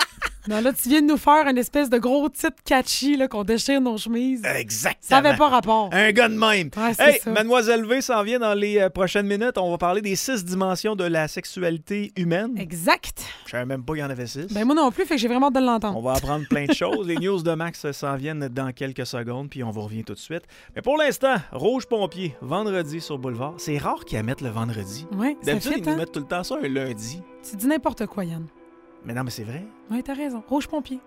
Non, là, tu viens de nous faire une espèce de gros titre catchy là, qu'on déchire nos chemises. Exactement. Ça n'avait pas rapport. Un gars de même. Ouais, c'est Hey, ça. Mademoiselle V s'en vient dans les euh, prochaines minutes. On va parler des six dimensions de la sexualité humaine. Exact. Je savais même pas qu'il y en avait six. Ben moi non plus, fait que j'ai vraiment hâte de l'entendre. On va apprendre plein de choses. Les news de Max s'en viennent dans quelques secondes, puis on vous revient tout de suite. Mais pour l'instant, Rouge Pompier, vendredi sur Boulevard. C'est rare qu'ils la mettent le vendredi. Oui, ça D'habitude, fit, ils nous hein? mettent tout le temps ça un lundi. Tu dis n'importe quoi, Yann. Mais non, mais c'est vrai. Oui, t'as raison. Rouge pompier.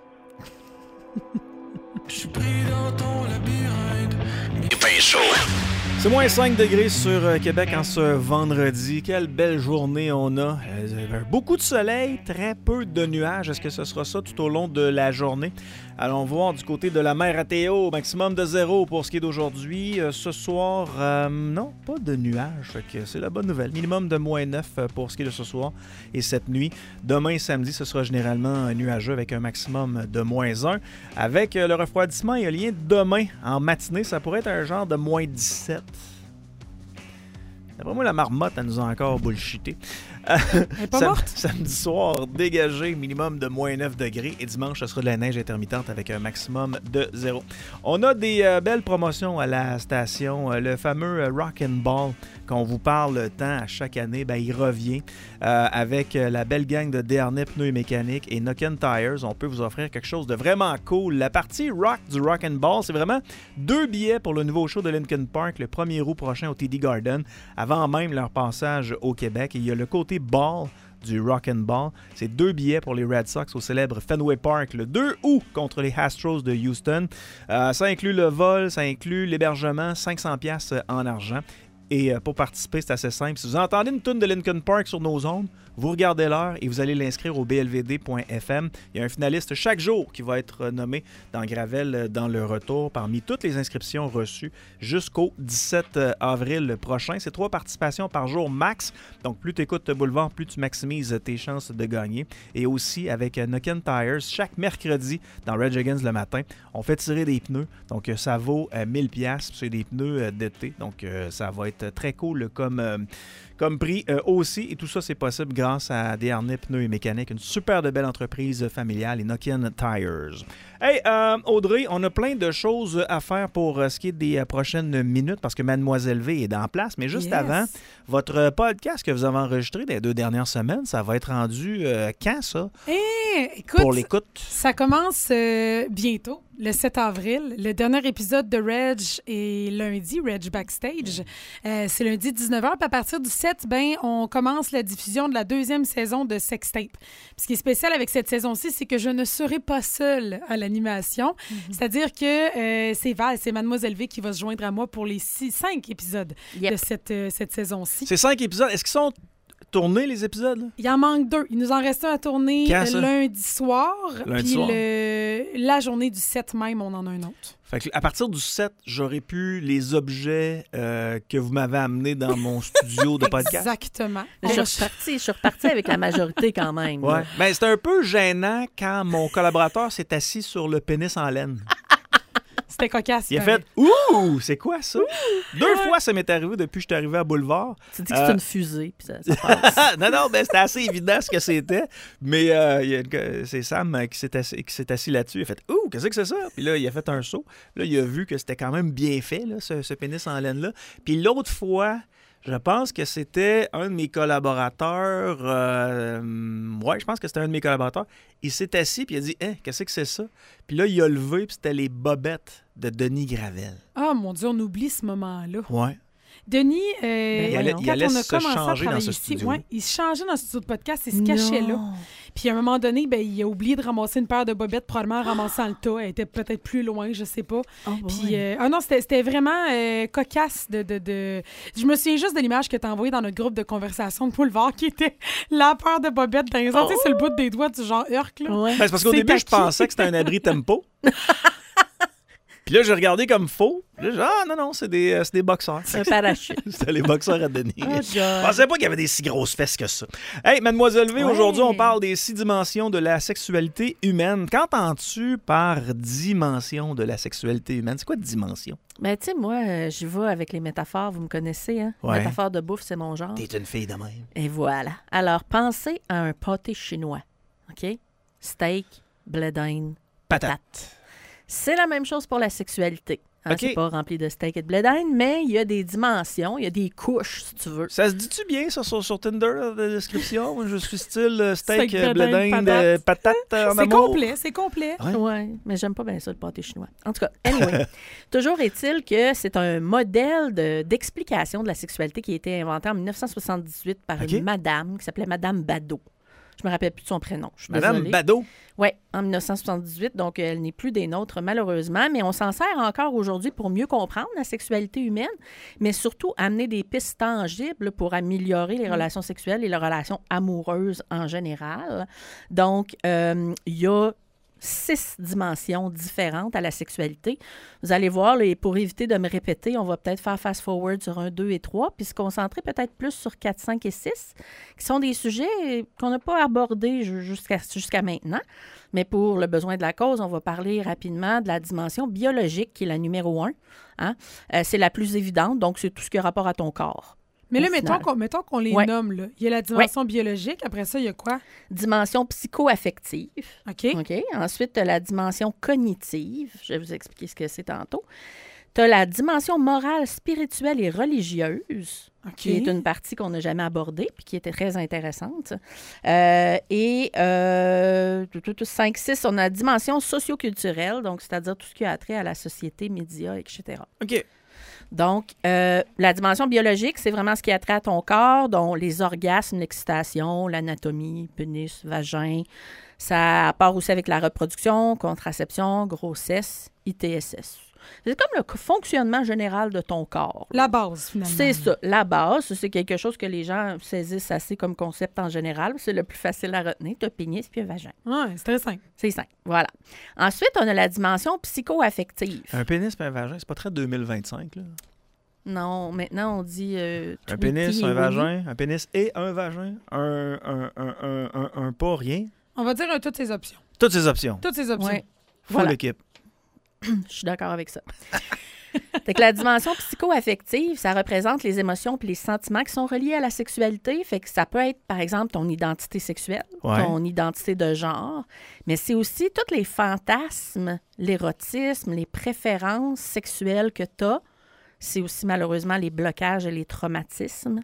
Je suis pris dans ton labyrinthe. Ben chaud. C'est moins cinq degrés sur euh, Québec en ce vendredi. Quelle belle journée on a. Euh, beaucoup de soleil, très peu de nuages. Est-ce que ce sera ça tout au long de la journée? Allons voir du côté de la mer Athéo. Maximum de zéro pour ce qui est d'aujourd'hui. Euh, ce soir, euh, non, pas de nuages. Fait que c'est la bonne nouvelle. Minimum de moins neuf pour ce qui est de ce soir et cette nuit. Demain, samedi, ce sera généralement nuageux avec un maximum de moins un. Avec euh, le refroidissement éolien demain en matinée, ça pourrait être un genre de moins dix-sept. D'après moi, la marmotte, elle nous a encore bullshité. Elle est pas Sam- morte? Samedi soir, dégagé, minimum de moins neuf degrés. Et dimanche, ce sera de la neige intermittente avec un maximum de zéro. On a des euh, belles promotions à la station. Euh, le fameux euh, Rock and Ball qu'on vous parle tant à chaque année, ben, il revient euh, avec euh, la belle gang de Desharnais Pneus et Mécaniques et Noken Tires. On peut vous offrir quelque chose de vraiment cool. La partie rock du Rock and Ball, c'est vraiment deux billets pour le nouveau show de Linkin Park le premier août prochain au T D Garden, avant même leur passage au Québec. Et il y a le côté ball du Rock and Ball. C'est deux billets pour les Red Sox au célèbre Fenway Park le deux août contre les Astros de Houston. Euh, ça inclut le vol, ça inclut l'hébergement, cinq cents dollars en argent. Et euh, pour participer, c'est assez simple. Si vous entendez une toune de Linkin Park sur nos ondes, vous regardez l'heure et vous allez l'inscrire au b l v d point f m. Il y a un finaliste chaque jour qui va être nommé dans Gravel dans le retour parmi toutes les inscriptions reçues jusqu'au dix-sept avril prochain. C'est trois participations par jour max. Donc, plus tu écoutes Boulevard, plus tu maximises tes chances de gagner. Et aussi avec Noken Tires, chaque mercredi dans Red Higgins le matin, on fait tirer des pneus. Donc, ça vaut mille dollars. C'est des pneus d'été. Donc, ça va être très cool comme... Euh, comme prix euh, aussi. Et tout ça, c'est possible grâce à Desharnais Pneus et Mécaniques, une super de belle entreprise familiale, et Noken Tires. Hey, euh, Audrey, on a plein de choses à faire pour euh, ce qui est des euh, prochaines minutes parce que Mademoiselle V est en place. Mais juste Yes. avant, votre podcast que vous avez enregistré des deux dernières semaines, ça va être rendu euh, quand, ça? Eh, écoute, Pour l'écoute? ça commence euh, bientôt, le sept avril. Le dernier épisode de Reg est lundi, Reg Backstage. Euh, c'est lundi dix-neuf heures. Puis à partir du sept, ben, on commence la diffusion de la deuxième saison de Sextape. Puis ce qui est spécial avec cette saison-ci, c'est que je ne serai pas seule à l'animation. Mm-hmm. C'est-à-dire que euh, c'est Val, c'est Mademoiselle V qui va se joindre à moi pour les six, cinq épisodes Yep. de cette, euh, cette saison-ci. C'est cinq épisodes. Est-ce qu'ils sont tournés, les épisodes? Là? Il en manque deux. Il nous en reste un à tourner Quand, euh, ça? lundi soir. Lundi Puis soir. le- la journée du sept même, on en a un autre. Fait que à partir du sept, j'aurai pu les objets euh, que vous m'avez amenés dans mon studio de podcast. Exactement. Je suis repartie, je suis repartie avec la majorité quand même. Ouais. là. Ben, c'est un peu gênant quand mon collaborateur s'est assis sur le pénis en laine. C'était cocasse. Il a pareil. fait « Ouh, c'est quoi ça? » Deux fois, ça m'est arrivé depuis que je suis arrivé à Boulevard. Tu dis que Euh, c'est une fusée, puis ça, ça passe. non, non, ben, c'était assez évident ce que c'était. Mais euh, il y a une- c'est Sam euh, qui s'est assis, qui s'est assis là-dessus. Il a fait « Ouh, qu'est-ce que c'est ça? » Puis là, il a fait un saut. Là, il a vu que c'était quand même bien fait, là, ce, ce pénis en laine-là. Puis l'autre fois... Je pense que c'était un de mes collaborateurs. Euh, ouais, je pense que c'était un de mes collaborateurs. Il s'est assis puis il a dit hey, qu'est-ce que c'est ça? Puis là, il a levé puis c'était les bobettes de Denis Gravel. Ah, mon Dieu, on oublie ce moment-là. Ouais. Denis, euh, Il allait- quand il allait on a se commencé à changer dans travailler ce ici, studio. ouais, il se changeait dans le studio de podcast, il se cachait là. Non. Puis à un moment donné, ben, il a oublié de ramasser une paire de bobettes, probablement en ramassant le tas. Elle était peut-être plus loin, je sais pas. Oh, Puis, boy. euh, ah non, c'était c'était vraiment euh, cocasse de, de, de... Je me souviens juste de l'image que tu as envoyée dans notre groupe de conversation de Boulevard, qui était la paire de bobettes dans les oh! Tu sais, sur le bout des doigts du genre Urk, là. Ouais. Ben, c'est parce qu'au C'est début, je taquin. pensais que c'était un abri tempo. Puis là, j'ai regardé comme faux. Puis là, j'ai dit, ah non, non, c'est des, euh, c'est des boxeurs. C'est un parachute. C'était les boxeurs à Denis. Oh, Je God. pensais pas qu'il y avait des si grosses fesses que ça. Hey, Mademoiselle V, Ouais. aujourd'hui, on parle des six dimensions de la sexualité humaine. Qu'entends-tu par dimension de la sexualité humaine? C'est quoi dimension? Ben, tu sais, moi, euh, j'y vais avec les métaphores, vous me connaissez, hein? Ouais. Métaphores de bouffe, c'est mon genre. T'es une fille de même. Et voilà. Alors, pensez à un pâté chinois, OK? steak, blé d'Inde, Patate. C'est la même chose pour la sexualité. Hein, OK. C'est pas rempli de steak et de blé d'Inde, mais il y a des dimensions, il y a des couches, si tu veux. Ça se dit-tu bien, ça, sur, sur Tinder, la description? Moi, je suis style euh, steak, Steak, euh, blé blé d'Inde, d'Inde, euh, patate euh, en C'est amour. complet, c'est complet. Ouais. Oui, mais j'aime pas bien ça, le pâté chinois. En tout cas, anyway. Toujours est-il que c'est un modèle de- d'explication de la sexualité qui a été inventé en dix-neuf cent soixante-dix-huit par OK. une madame qui s'appelait Madame Badeau. Je me rappelle plus de son prénom. Je suis Madame désolée. Badeau. Oui, en dix-neuf cent soixante-dix-huit, donc elle n'est plus des nôtres malheureusement, mais on s'en sert encore aujourd'hui pour mieux comprendre la sexualité humaine, mais surtout amener des pistes tangibles pour améliorer les relations sexuelles et les relations amoureuses en général. Donc, euh, il y a six dimensions différentes à la sexualité. Vous allez voir, là, et pour éviter de me répéter, on va peut-être faire fast-forward sur un, deux et trois, puis se concentrer peut-être plus sur quatre, cinq et six, qui sont des sujets qu'on n'a pas abordés ju- jusqu'à jusqu'à maintenant. Mais pour le besoin de la cause, on va parler rapidement de la dimension biologique, qui est la numéro un. Hein? Euh, c'est la plus évidente, donc c'est tout ce qui a rapport à ton corps. Mais là, Au mettons final. qu'on, mettons qu'on les Ouais. nomme. Là. Il y a la dimension biologique. Après ça, il y a quoi? Dimension psycho-affective. OK. OK. Ensuite, tu as la dimension cognitive. Je vais vous expliquer ce que c'est tantôt. Tu as la dimension morale, spirituelle et religieuse, OK. qui est une partie qu'on n'a jamais abordée puis qui était très intéressante. Euh, et euh, cinq six, on a la dimension socioculturelle, donc c'est-à-dire tout ce qui a trait à la société, médias, et cetera. OK. Donc, euh, la dimension biologique, c'est vraiment ce qui a trait à ton corps, dont les orgasmes, l'excitation, l'anatomie, pénis, vagin. Ça part aussi avec la reproduction, contraception, grossesse, I T S S. C'est comme le fonctionnement général de ton corps. là. La base, finalement. C'est ça, la base. C'est quelque chose que les gens saisissent assez comme concept en général. C'est le plus facile à retenir. Tu as pénis puis un vagin. Ouais, c'est très simple. C'est simple. Voilà. Ensuite, on a la dimension psycho-affective. Un pénis et un vagin, c'est pas très deux mille vingt-cinq, là. Non, maintenant, on dit... euh, Un Tweety pénis, et un Winnie. vagin, un pénis et un vagin, un, un, un, un, un, un pas, rien. On va dire euh, toutes ces options. Toutes ces options. Toutes ces options. Ouais. Full Voilà. équipe. Je suis d'accord avec ça. Fait que la dimension psycho-affective, ça représente les émotions et les sentiments qui sont reliés à la sexualité. Fait que ça peut être, par exemple, ton identité sexuelle, Ouais. ton identité de genre, mais c'est aussi tous les fantasmes, l'érotisme, les préférences sexuelles que tu as. C'est aussi malheureusement les blocages et les traumatismes.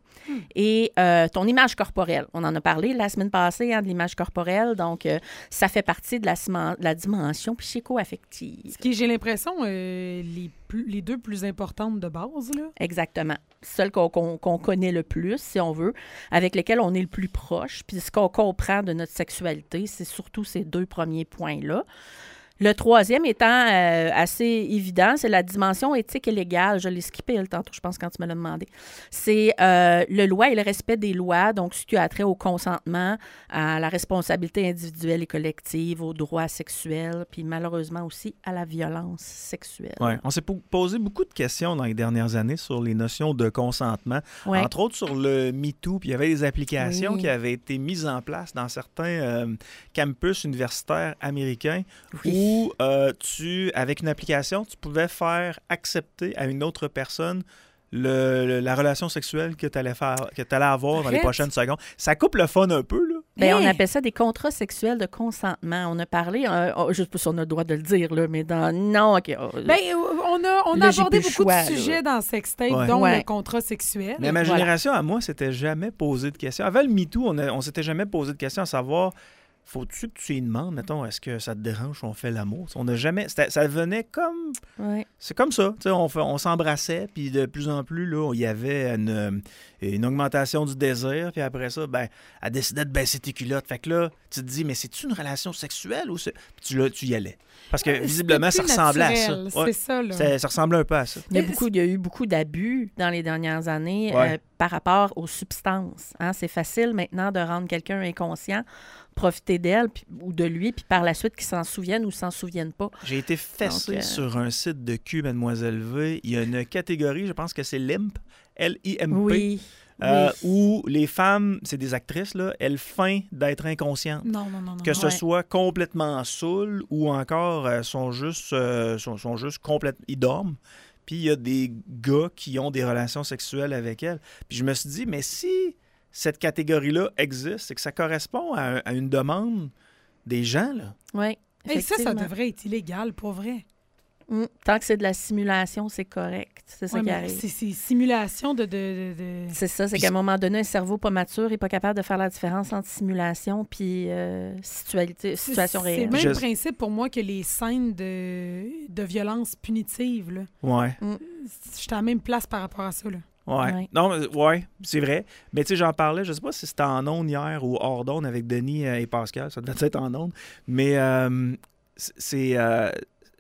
Et euh, ton image corporelle. On en a parlé la semaine passée hein, de l'image corporelle. Donc, euh, ça fait partie de la, ciment- de la dimension psycho-affective. Ce qui, j'ai l'impression, euh, les, plus, les deux plus importantes de base, là. Exactement. Celle qu'on qu'on- qu'on connaît le plus, si on veut, avec lesquelles on est le plus proche. Puis ce qu'on comprend de notre sexualité, c'est surtout ces deux premiers points-là. Le troisième étant euh, assez évident, c'est la dimension éthique et légale. Je l'ai skippé le tantôt, je pense, quand tu me l'as demandé. C'est euh, le loi et le respect des lois, donc ce qui a trait au consentement, à la responsabilité individuelle et collective, aux droits sexuels, puis malheureusement aussi à la violence sexuelle. Ouais. On s'est po- posé beaucoup de questions dans les dernières années sur les notions de consentement, Ouais. entre autres sur le MeToo, puis il y avait des applications Oui. qui avaient été mises en place dans certains euh, campus universitaires américains Oui. où euh, tu, avec une application, tu pouvais faire accepter à une autre personne le- le- la relation sexuelle que tu allais faire, que tu allais avoir dans les Arrête. prochaines secondes. Ça coupe le fun un peu, là. Bien, on Hey! appelle ça des contrats sexuels de consentement. On a parlé, euh, oh, je sais pas si on a le droit de le dire, là, mais dans... Non, OK. oh, Ben, euh, on a, on a Là, j'ai abordé plus le beaucoup choix, de là. sujets dans Sextape, Ouais. dont Ouais. le contrat sexuel. Mais ma Voilà. génération, à moi, s'était jamais posé de questions. Avant le MeToo, on, a- on s'était jamais posé de questions à savoir, faut-tu que tu lui demandes, mettons, est-ce que ça te dérange si on fait l'amour? On n'a jamais... c'était- Ça venait comme... ouais. C'est comme ça. Tu sais, On, fait- on s'embrassait, puis de plus en plus, là, il y avait une, une augmentation du désir, puis après ça, ben, elle décidait de baisser tes culottes. Fait que là, tu te dis, mais c'est-tu une relation sexuelle ou c'est... Puis tu, là, tu y allais. Parce que visiblement, ça C'était plus ressemblait à ça. naturel, Ouais. C'est ça, là. Ça, ça ressemblait un peu à ça. Il y, a Mais beaucoup, il y a eu beaucoup d'abus dans les dernières années Ouais. euh, par rapport aux substances. Hein. C'est facile maintenant de rendre quelqu'un inconscient, profiter d'elle puis- ou de lui, puis par la suite qu'il s'en souvienne ou s'en souvienne pas. J'ai été fessé Donc, euh, sur un site de cul, Mademoiselle V. Il y a une catégorie, je pense que c'est l'Imp, L I M P, Oui. euh, oui. où les femmes, c'est des actrices, là, elles feignent d'être inconscientes. Non, non, non, non. Que ce Ouais. soit complètement saoules ou encore euh, sont juste, euh, sont, sont juste complètement... Ils dorment. Puis il y a des gars qui ont des relations sexuelles avec elles. Puis je me suis dit, mais si cette catégorie-là existe, c'est que ça correspond à, un- à une demande des gens, là. Oui. Et ça, ça devrait être illégal, pour vrai. Mm. Tant que c'est de la simulation, c'est correct. C'est ça Ouais, qui mais arrive. C'est c'est simulation de... de, de, de... C'est ça, c'est Puis qu'à un moment donné, un cerveau pas mature n'est pas capable de faire la différence entre simulation puis euh, situalité, C'est- situation C'est réelle. le même Je- principe pour moi que les scènes de, de violence punitive. Là. Ouais. J'étais à la même place par rapport à ça. Là. Ouais. Ouais. Non, mais- ouais, c'est vrai. Mais tu sais, j'en parlais, je sais pas si c'était en ondes hier ou hors d'onde avec Denis euh, et Pascal, ça devait être en ondes. Mais euh, c'est. c'est, euh,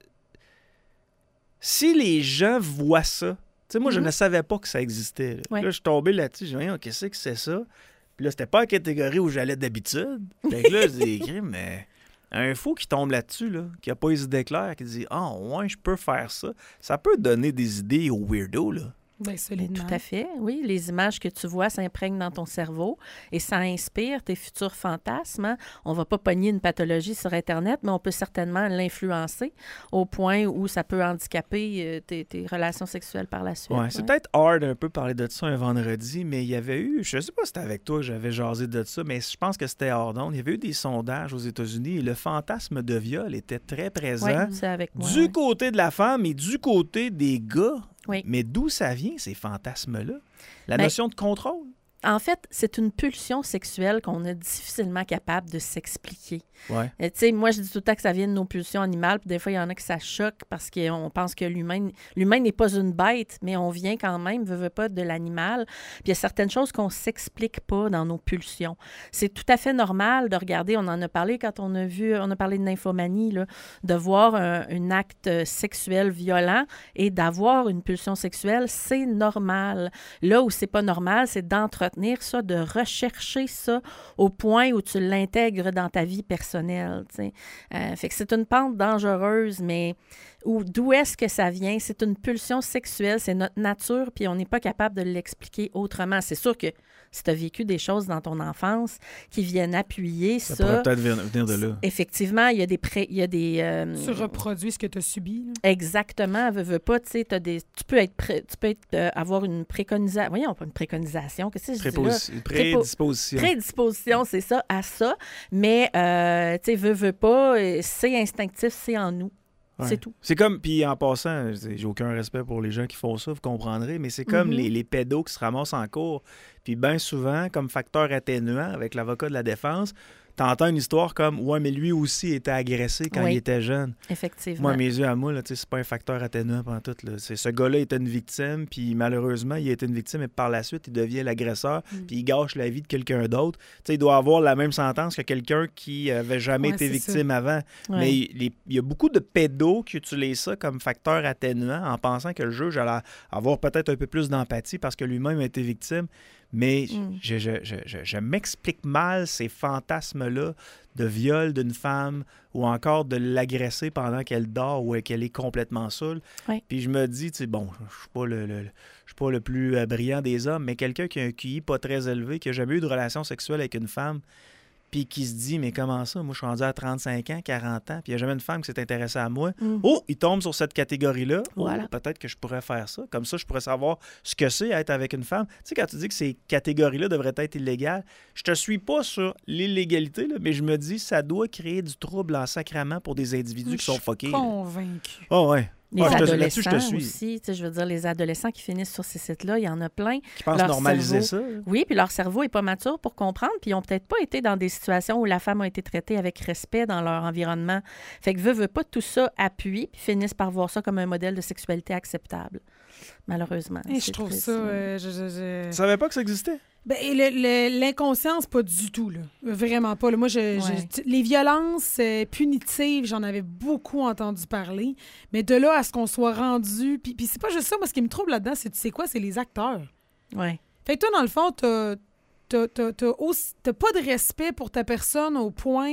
si les gens voient ça, tu sais, moi, je Mhm. ne savais pas que ça existait. Là, Ouais. Là, je suis tombé là-dessus, j'ai dit, Voyons, qu'est-ce que c'est ça? Puis là, c'était pas la catégorie où j'allais d'habitude. Fait que là, j'ai écrit, mais un fou qui tombe là-dessus, là, qui a pas les idées claires, qui dit, ah, ouais, je peux faire ça. Ça peut donner des idées aux weirdos, là. Ben, Mais solidement. tout à fait, oui. Les images que tu vois s'imprègnent dans ton cerveau et ça inspire tes futurs fantasmes. Hein. On va pas pogner une pathologie sur Internet, mais on peut certainement l'influencer au point où ça peut handicaper euh, tes, tes relations sexuelles par la suite. Ouais, c'est ouais. peut-être hard un peu parler de ça un vendredi, mais il y avait eu, je sais pas si c'était avec toi que j'avais jasé de ça, mais je pense que c'était hors d'onde. Il y avait eu des sondages aux États-Unis et le fantasme de viol était très présent Ouais, c'est avec moi. du ouais. côté de la femme et du côté des gars. Oui. Mais d'où ça vient, ces fantasmes-là? La Ben, notion de contrôle? En fait, c'est une pulsion sexuelle qu'on est difficilement capable de s'expliquer. Ouais. Euh, tu sais, moi, je dis tout le temps que ça vient de nos pulsions animales, puis des fois, il y en a qui ça choque parce qu'on pense que l'humain l'humain n'est pas une bête, mais on vient quand même, veut, veut pas, de l'animal. Puis il y a certaines choses qu'on s'explique pas dans nos pulsions. C'est tout à fait normal de regarder, on en a parlé quand on a vu, on a parlé de nymphomanie, là, de voir un, un acte sexuel violent et d'avoir une pulsion sexuelle, c'est normal. Là où c'est pas normal, c'est d'entretenir ça, de rechercher ça au point où tu l'intègres dans ta vie personnelle. Euh, fait que c'est une pente dangereuse, mais où, d'où est-ce que ça vient? C'est une pulsion sexuelle, c'est notre nature, puis on n'est pas capable de l'expliquer autrement. C'est sûr que si tu as vécu des choses dans ton enfance qui viennent appuyer Ça, ça, pourrait peut-être venir, venir de là. effectivement, il y a des... Pré- il y a des euh, Tu reproduis ce que tu as subi. là. Exactement, veux, veux pas, tu sais, t'as des, tu peux être, pré- tu peux être, euh, avoir une préconisation, voyons, pas une préconisation, qu'est-ce que je dis là? Préposi- Prédisposition. Prédisposition, c'est ça, à ça, mais, euh, tu sais, veux, veux pas, euh, c'est instinctif, c'est en nous, Ouais. c'est tout. C'est comme, puis en passant, j'ai j'ai aucun respect pour les gens qui font ça, vous comprendrez, mais c'est comme Mhm. les, les pédos qui se ramassent en cours. Puis bien souvent, comme facteur atténuant avec l'avocat de la défense, t'entends une histoire comme « Ouais, mais lui aussi était agressé quand Oui. il était jeune. » Effectivement. Moi, à mes yeux, à moi, là, tu sais, c'est pas un facteur atténuant pendant tout. Là. C'est, ce gars-là était une victime, puis malheureusement, il a été une victime, et par la suite, il devient l'agresseur, Mm. puis il gâche la vie de quelqu'un d'autre. Tu sais, il doit avoir la même sentence que quelqu'un qui avait jamais Ouais, été c'est victime avant. Ouais. Mais il, il y a beaucoup de pédos qui utilisent ça comme facteur atténuant en pensant que le juge allait avoir peut-être un peu plus d'empathie parce que lui-même a été victime. Mais Mm. je, je, je, je, je m'explique mal ces fantasmes-là de viol d'une femme ou encore de l'agresser pendant qu'elle dort ou qu'elle est complètement saoule. Ouais. Puis je me dis, tu sais, bon, je suis pas le, le- le- je suis pas le plus euh, brillant des hommes, mais quelqu'un qui a un Q I pas très élevé, qui n'a jamais eu de relation sexuelle avec une femme, puis qui se dit, mais comment ça? Moi, je suis rendu à trente-cinq ans, quarante ans, puis il n'y a jamais une femme qui s'est intéressée à moi. Mm. Oh, il tombe sur cette catégorie-là. Oh, Voilà. peut-être que je pourrais faire ça. Comme ça, je pourrais savoir ce que c'est être avec une femme. Tu sais, quand tu dis que ces catégories-là devraient être illégales, je te suis pas sur l'illégalité, là, mais je me dis ça doit créer du trouble en sacrament pour des individus qui sont fuckés. là. Convaincu. Oh, ouais. Les Ah, je te- adolescents là-dessus, je te suis. aussi, tu sais, je veux dire, les adolescents qui finissent sur ces sites-là, il y en a plein. Qui pensent leur normaliser cerveau- ça. là. Oui, puis leur cerveau n'est pas mature pour comprendre, puis ils n'ont peut-être pas été dans des situations où la femme a été traitée avec respect dans leur environnement. Fait que veut, veut pas, tout ça appuie, puis finissent par voir ça comme un modèle de sexualité acceptable, malheureusement. Et je C'est trouve triste, ça... là. euh, je- je- je- Tu savais pas que ça existait? Ben, et le- le- l'inconscience, pas du tout, là. Vraiment pas. Là. Moi, je, je- Ouais. tu- les violences euh, punitives, j'en avais beaucoup entendu parler. Mais de là à ce qu'on soit rendu... Puis, puis c'est pas juste ça. Moi, ce qui me trouble là-dedans, c'est, tu sais quoi, c'est les acteurs. Ouais. Fait que toi, dans le fond, t'as, t'as, t'as, t'as aussi- t'as pas de respect pour ta personne au point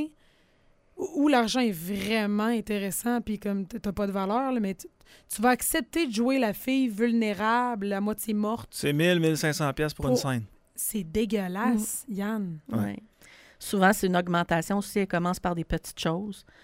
où, où l'argent est vraiment intéressant, puis comme t'as pas de valeur, là, mais tu, tu vas accepter de jouer la fille vulnérable, à moitié morte. C'est mille, mille cinq cents pièces pour une Pour- scène. C'est dégueulasse, Yann. Ouais. Ouais. Souvent, c'est une augmentation aussi. Elle commence par des petites choses.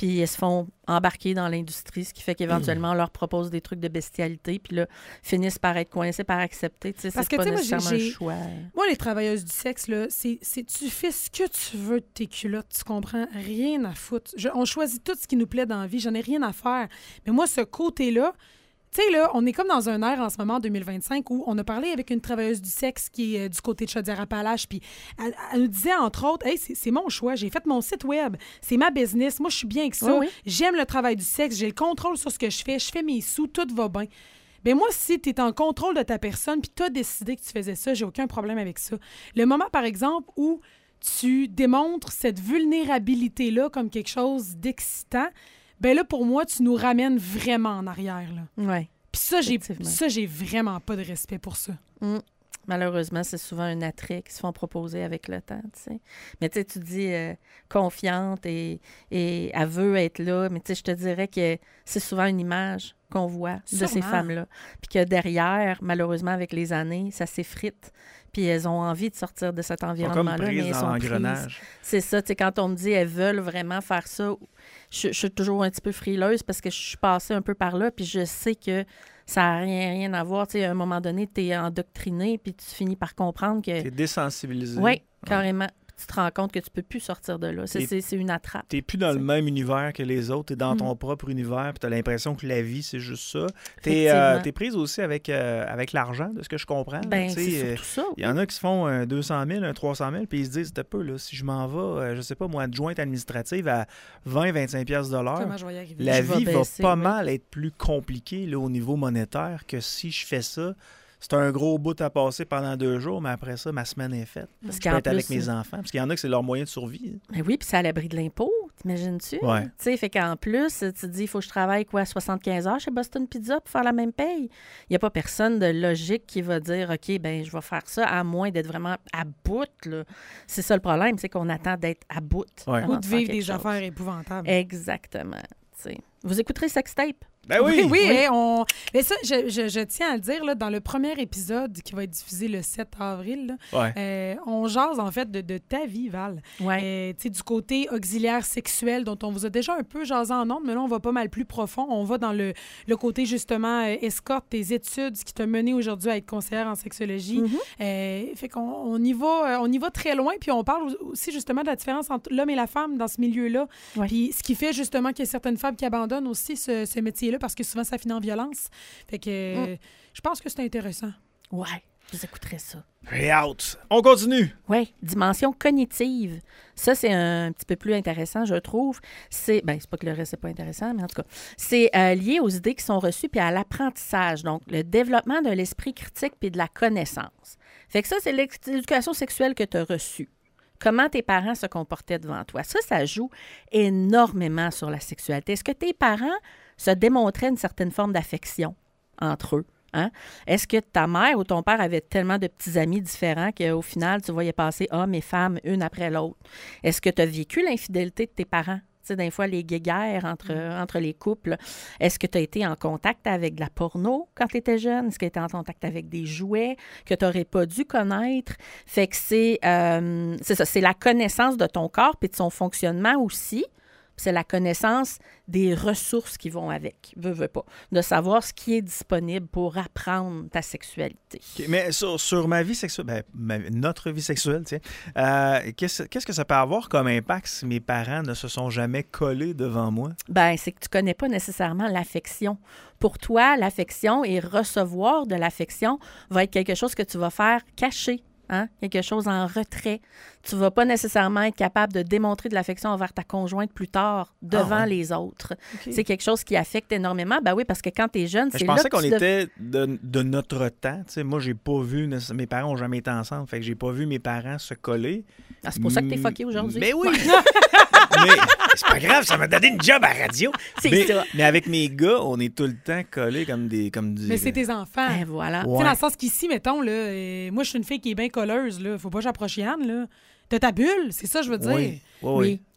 puis elles se font embarquer dans l'industrie, ce qui fait qu'éventuellement, on leur propose des trucs de bestialité, puis là, finissent par être coincés, par accepter. Tu sais, Parce c'est que, pas tu sais, moi, nécessairement j'ai- un j'ai- choix. Moi, les travailleuses du sexe, là, c'est, c'est tu fais ce que tu veux de tes culottes, tu comprends? Rien à foutre. Je- on choisit tout ce qui nous plaît dans la vie, j'en ai rien à faire. Mais moi, ce côté-là, tu sais, là, on est comme dans un air en ce moment, en deux mille vingt-cinq, où on a parlé avec une travailleuse du sexe qui est euh, du côté de Chaudière-Appalaches, puis elle, elle nous disait, entre autres, « Hey, c'est, c'est mon choix, j'ai fait mon site web, c'est ma business, moi, je suis bien avec ça, Oui, oui. j'aime le travail du sexe, j'ai le contrôle sur ce que je fais, je fais mes sous, tout va bien. » Ben moi, si tu es en contrôle de ta personne puis tu as décidé que tu faisais ça, j'ai aucun problème avec ça. Le moment, par exemple, où tu démontres cette vulnérabilité-là comme quelque chose d'excitant, ben là, pour moi, tu nous ramènes vraiment en arrière, là. Oui. Puis ça, j'ai, Effectivement. ça, j'ai vraiment pas de respect pour ça. Mm. Malheureusement, c'est souvent un attrait qui se font proposer avec le temps, tu sais. Mais tu sais, tu dis euh, confiante et, et elle veut être là, mais tu sais, je te dirais que c'est souvent une image qu'on voit de ces Sûrement. femmes-là. Puis que derrière, malheureusement, avec les années, ça s'effrite. Puis elles ont envie de sortir de cet Ils sont comme environnement-là, mais prises elles dans sont prises. l'engrenage. C'est ça, tu sais, quand on me dit elles veulent vraiment faire ça, je, je suis toujours un petit peu frileuse parce que je suis passée un peu par là, puis je sais que ça n'a rien, rien à voir. Tu sais, à un moment donné, tu es endoctriné, puis tu finis par comprendre que... T'es désensibilisé. Oui, carrément. Tu te rends compte que tu peux plus sortir de là. C'est, Et- c'est, c'est une attrape. T'es plus dans le même univers que les autres, t'es dans Mm. ton propre univers, puis t'as l'impression que la vie, c'est juste ça. T'es, Effectivement. euh, t'es prise aussi avec, euh, avec l'argent, de ce que je comprends. là. Ben, Tu sais, c'est euh, surtout ça. il y en a qui se font un deux cent mille, un trois cent mille, puis ils se disent, t'as peu, là, si je m'en vais, euh, je sais pas, moi, adjointe administrative à vingt à vingt-cinq piastres de l'heure, Comment je vais y arriver? la Je vais vie va baisser, pas oui. mal être plus compliquée là, au niveau monétaire que si je fais ça. C'est un gros bout à passer pendant deux jours, mais après ça, ma semaine est faite. Parce Je peux qu'en être avec plus, mes enfants, parce qu'il y en a que c'est leur moyen de survie. Ben oui, puis c'est à l'abri de l'impôt, t'imagines-tu? Ouais. Tu sais, fait qu'en plus, tu te dis, il faut que je travaille quoi, soixante-quinze heures chez Boston Pizza pour faire la même paye. Il n'y a pas personne de logique qui va dire, OK, ben je vais faire ça, à moins d'être vraiment à bout, là. C'est ça le problème, c'est qu'on attend d'être à bout. Ouais. avant Ou de de faire vivre quelque des chose. affaires épouvantables. Exactement. Tu sais. Vous écouterez Sextape? Ben Oui, oui! oui, hein, on... Mais ça, je, je- je tiens à le dire, là, dans le premier épisode qui va être diffusé le sept avril, là, Ouais. euh, on jase en fait de, de ta vie, Val. Oui. Euh, tu sais, du côté auxiliaire sexuel dont on vous a déjà un peu jasé en ondes, mais là, on va pas mal plus profond. On va dans le, le côté, justement, euh, escorte, tes études, ce qui t'a mené aujourd'hui à être conseillère en sexologie. Mhm. Euh, fait qu'on on y, va, euh, on y va très loin, puis on parle aussi, justement, de la différence entre l'homme et la femme dans ce milieu-là. Ouais. Puis ce qui fait, justement, qu'il y a certaines femmes qui abandonnent aussi ce, ce métier-là parce que souvent, ça finit en violence. Fait que euh, je pense que c'est intéressant. Ouais, vous écouterez ça. J'ai out. On continue. Oui, dimension cognitive. Ça, c'est un petit peu plus intéressant, je trouve. C'est, ben, c'est pas que le reste n'est pas intéressant, mais en tout cas, c'est euh, lié aux idées qui sont reçues puis à l'apprentissage. Donc, le développement de l'esprit critique puis de la connaissance. Fait que ça, c'est l'ex- l'éducation sexuelle que tu as reçue. Comment tes parents se comportaient devant toi. Ça, ça joue énormément sur la sexualité. Est-ce que tes parents se démontraient une certaine forme d'affection entre eux? Hein? Est-ce que ta mère ou ton père avait tellement de petits amis différents qu'au final, tu voyais passer hommes et femmes une après l'autre? Est-ce que tu as vécu l'infidélité de tes parents? Tu sais, des fois, les guéguerres entre, entre les couples. Est-ce que tu as été en contact avec de la porno quand tu étais jeune? Est-ce que tu étais en contact avec des jouets que tu n'aurais pas dû connaître? Fait que c'est, euh, c'est ça, c'est la connaissance de ton corps puis de son fonctionnement aussi. C'est la connaissance des ressources qui vont avec, veux, veux pas, de savoir ce qui est disponible pour apprendre ta sexualité. OK, mais sur, sur ma vie sexuelle, ben, ma- notre vie sexuelle, tiens, euh, qu'est-ce, qu'est-ce que ça peut avoir comme impact si mes parents ne se sont jamais collés devant moi? Ben, c'est que tu connais pas nécessairement l'affection. Pour toi, l'affection et recevoir de l'affection va être quelque chose que tu vas faire cacher. Hein? Quelque chose en retrait. Tu ne vas pas nécessairement être capable de démontrer de l'affection envers ta conjointe plus tard, devant Ah ouais. les autres. Okay. C'est quelque chose qui affecte énormément. Ben oui, parce que quand tu es jeune, Mais c'est je là pensais que qu'on tu dev- était de, de notre temps. Tu sais, moi, j'ai pas vu. nécess- Mes parents n'ont jamais été ensemble. Fait que j'ai pas vu mes parents se coller. Ah, c'est pour ça que tu es Mm, fucké aujourd'hui. Mais oui! mais c'est pas grave, ça m'a donné une job à la radio. C'est mais, ça. mais avec mes gars, on est tout le temps collés comme des. Comme du, Mais c'est tes enfants. Ben voilà. Ouais. Tu sais, dans le sens qu'ici, mettons, là, euh, moi, je suis une fille qui est bien colleuse, là. Faut pas que j'approche Yann, là. T'as ta bulle, c'est ça, je veux dire. Oui, oui, Oui. oui.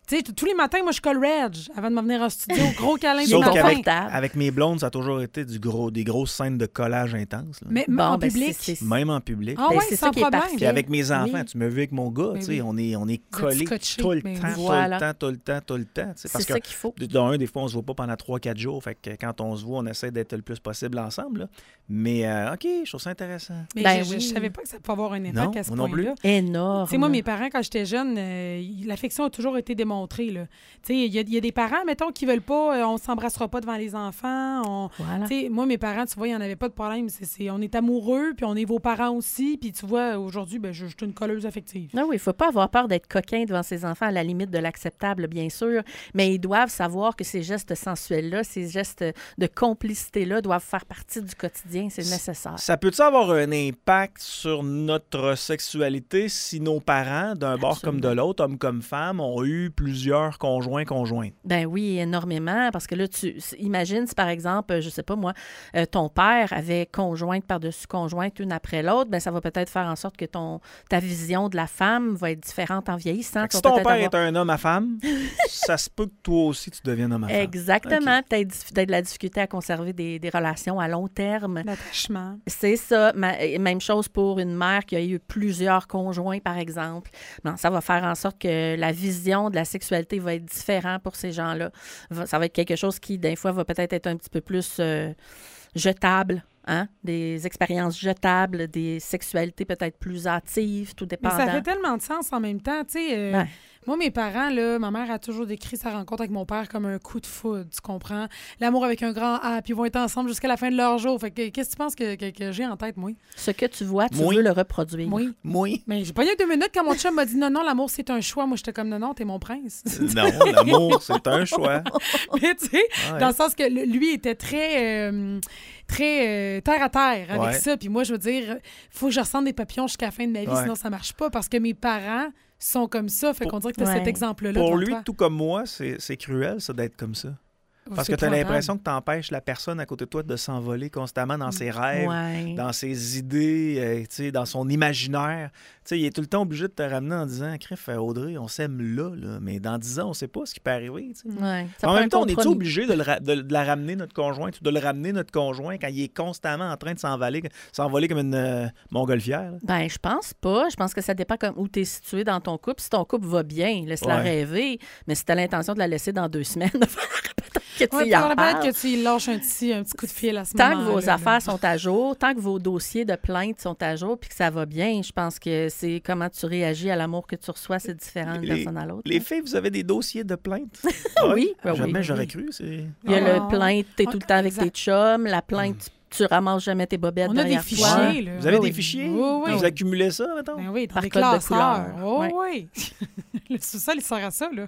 Tu sais, t- tous les matins, moi, je colle Reg avant de me venir en studio. Gros câlin du Sauf matin. qu'avec confortable. avec mes blondes, ça a toujours été du gros, des grosses scènes de collage intenses. là. Mais Bon, en ben, public. c'est- c'est- Même en public. Ah Ben, ouais, c'est sans ça qui est problème. parfait. Puis avec mes enfants, Oui. tu me vu avec mon gars, Ben tu sais, oui. on est, on est Vous êtes collés scotchés, tout le ben temps, oui. tout Voilà. le temps, tout le temps, tout le temps. tu sais, C'est Parce ça que qu'il faut. de un, des fois, on se voit pas pendant trois quatre jours. Fait que quand on se voit, on essaie d'être le plus possible ensemble. là. Mais euh, OK, je trouve ça intéressant. Mais Ben je, oui. je savais pas que ça pouvait avoir un Non, impact à ce moi non plus. point-là. Énorme. Tu sais, moi, mes parents, quand j'étais jeune, euh, y- l'affection a toujours été démontrée. là. Tu sais, il y, a- il y a des parents, mettons, qui veulent pas, euh, on s'embrassera pas devant les enfants. On... Voilà. Tu sais, moi, mes parents, tu vois, il n'y en avait pas de problème. C'est, c'est- on est amoureux, puis on est vos parents aussi. Puis tu vois, aujourd'hui, ben, je, je suis une colleuse affective. Non, oui, il ne faut pas avoir peur d'être coquin devant ses enfants à la limite de l'acceptable, bien sûr, mais ils doivent savoir que ces gestes sensuels-là, ces gestes de complicité-là doivent faire partie du quotidien, c'est nécessaire. Ça peut-tu avoir un impact sur notre sexualité si nos parents, d'un bord comme de l'autre, hommes comme femmes, ont eu plusieurs conjoints, conjointes? Ben oui, énormément, parce que là, tu imagines si, par exemple, je sais pas moi, euh, ton père avait conjointe par-dessus conjointe, une après l'autre, ben ça va peut-être faire en sorte que ton ta vision de la femme va être différente en vieillissant. Fait que Tu si vas ton peut-être père avoir- est un homme à femme, ça se peut que toi aussi, tu deviennes homme à femme. Exactement, peut-être dif- peut-être de la difficulté à conserver des, des relations à long terme. L'attachement. C'est ça. Ma- même chose pour une mère qui a eu plusieurs conjoints, par exemple. Non, ça va faire en sorte que la vision de la sexualité va être différente pour ces gens-là. Va- Ça va être quelque chose qui, des fois, va peut-être être un petit peu plus euh, jetable. Hein? Des expériences jetables, des sexualités peut-être plus hâtives, tout Mais dépendant. ça fait tellement de sens en même temps. Tu sais, euh, Ouais. moi, mes parents, là, ma mère a toujours décrit sa rencontre avec mon père comme un coup de foudre, tu comprends? L'amour avec un grand A, puis ils vont être ensemble jusqu'à la fin de leur jour. Fait que qu'est-ce que tu penses que, que- que j'ai en tête, moi? Ce que tu vois, tu Oui. veux le reproduire. Oui. Moi? Mais j'ai pas eu deux minutes quand mon chum m'a dit non, non, l'amour, c'est un choix. Moi, j'étais comme non, non, t'es mon prince. Non, l'amour, c'est un choix. Mais tu sais, Ouais. dans le sens que le- lui était très, euh, très euh, terre à terre avec Ouais. ça. Puis moi, je veux dire, faut que je ressente des papillons jusqu'à la fin de ma vie, Ouais. sinon ça marche pas parce que mes parents sont comme ça. Fait Pour- qu'on dirait que t'as Ouais. cet exemple-là. Pour devant lui, toi. tout comme moi, c'est c'est cruel, ça, d'être comme ça. Parce C'est que tu as épouvantable. l'impression que tu empêches la personne à côté de toi de s'envoler constamment dans ses rêves, Ouais. dans ses idées, euh, tu sais, dans son imaginaire. Tu sais, il est tout le temps obligé de te ramener en disant « Crif, Audrey, on s'aime là, là, mais dans dix ans, on sait pas ce qui peut arriver. » tu sais. Ouais. Ça En prend même un temps, on est-tu compromis. obligé de, le ra- de- de la ramener, notre conjointe, ou de le ramener, notre conjoint, quand il est constamment en train de s'envoler, s'envoler comme une euh, montgolfière? là? Ben, je pense pas. Je pense que ça dépend comme où tu es situé dans ton couple. Si ton couple va bien, laisse-la Ouais. rêver. Mais si tu as l'intention de la laisser dans deux semaines, peut-être que tu Ouais, y en peut-être parles. que tu y lâches un petit, un petit coup de fil à ce Tant que moment-là. vos là. affaires sont à jour, tant que vos dossiers de plainte sont à jour puis que ça va bien, je pense que c'est comment tu réagis à l'amour que tu reçois, c'est différent d'une Les- personne à l'autre. Les hein. filles, vous avez des dossiers de plainte? Oui, ben oui, Jamais ben j'aurais oui. cru. C'est... Il y a Ah. le plainte, t'es Ah, tout le temps avec exact. tes chums. La plainte, tu, tu ramasses jamais tes bobettes On a des derrière fichiers, toi. là. Vous avez Oui, des oui. fichiers? Oui, oui. Vous accumulez ça, mettons? Ben oui, dans Par des code de classeurs. couleur. Oh, Ouais. oui. Le sous-sol, il sert à ça, là.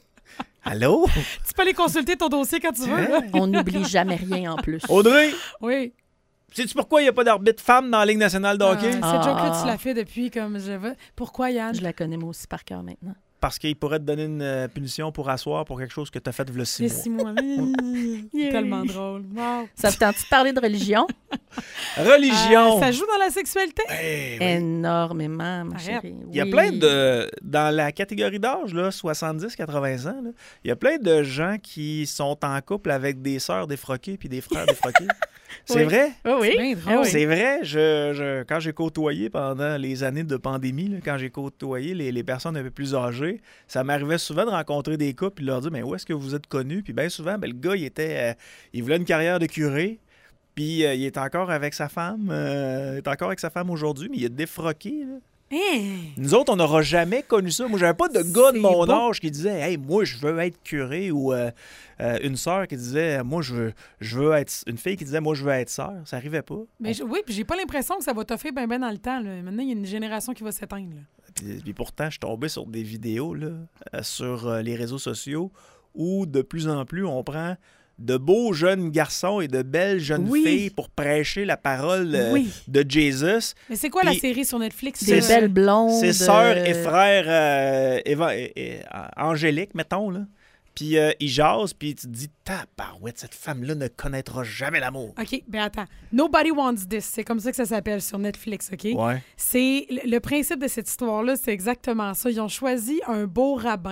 Allô? Tu peux aller consulter ton dossier quand tu veux, là. On n'oublie jamais rien en plus. Audrey, Oui. sais-tu pourquoi il n'y a pas d'arbitre femme dans la Ligue nationale de hockey? Ah, cette joke-là, Ah. tu l'as fait depuis comme je veux. Pourquoi, Yann? Je la connais moi aussi par cœur maintenant. Parce qu'il pourrait te donner une euh, punition pour asseoir pour quelque chose que tu as fait v'là six Les mois. six mois. C'est tellement drôle. Wow. Ça te tente de parler de religion? Religion! Euh, ça joue dans la sexualité? Eh oui. Énormément, ma Arrête. chérie. Il y a Oui. plein de... Dans la catégorie d'âge, là, soixante-dix à quatre-vingts ans, là, il y a plein de gens qui sont en couple avec des sœurs défroquées puis des frères défroqués. C'est Oui. vrai? Oui, oui. C'est bien drôle. Ah oui. C'est vrai, je, je- quand j'ai côtoyé pendant les années de pandémie, là, quand j'ai côtoyé les, les personnes un peu plus âgées, ça m'arrivait souvent de rencontrer des couples et de leur dire « Mais où est-ce que vous êtes connus? » Puis bien souvent, ben, le gars, il était, euh, il voulait une carrière de curé, puis euh, il est encore avec sa femme, euh, il est encore avec sa femme aujourd'hui, mais il est défroqué, là. Hein? Nous autres, on n'aura jamais connu ça. Moi, j'avais pas de gars de C'est mon beau. âge qui disait « Hey, moi, je veux être curé » ou euh, euh, une sœur qui disait « Moi, je veux, je veux être... » Une fille qui disait « Moi, je veux être sœur. » Ça arrivait pas. Mais je- oui, puis j'ai pas l'impression que ça va toffer bien ben dans le temps. Là. Maintenant, il y a une génération qui va s'éteindre. là. Puis, puis pourtant, je suis tombé sur des vidéos là, euh, sur euh, les réseaux sociaux où de plus en plus, on prend de beaux jeunes garçons et de belles jeunes Oui. filles pour prêcher la parole euh, Oui. de Jesus. Mais c'est quoi la Puis- série sur Netflix? Des ça? belles blondes. Ses sœurs et euh, frères euh, Éva- et- et- euh, angéliques, mettons, là. Puis euh, ils jasent, puis tu te dis « Tabarouette, cette femme-là ne connaîtra jamais l'amour. OK, ben attends. Nobody Wants This, c'est comme ça que ça s'appelle sur Netflix, OK? » Ouais. C'est le le principe de cette histoire-là, c'est exactement ça. Ils ont choisi un beau rabbin,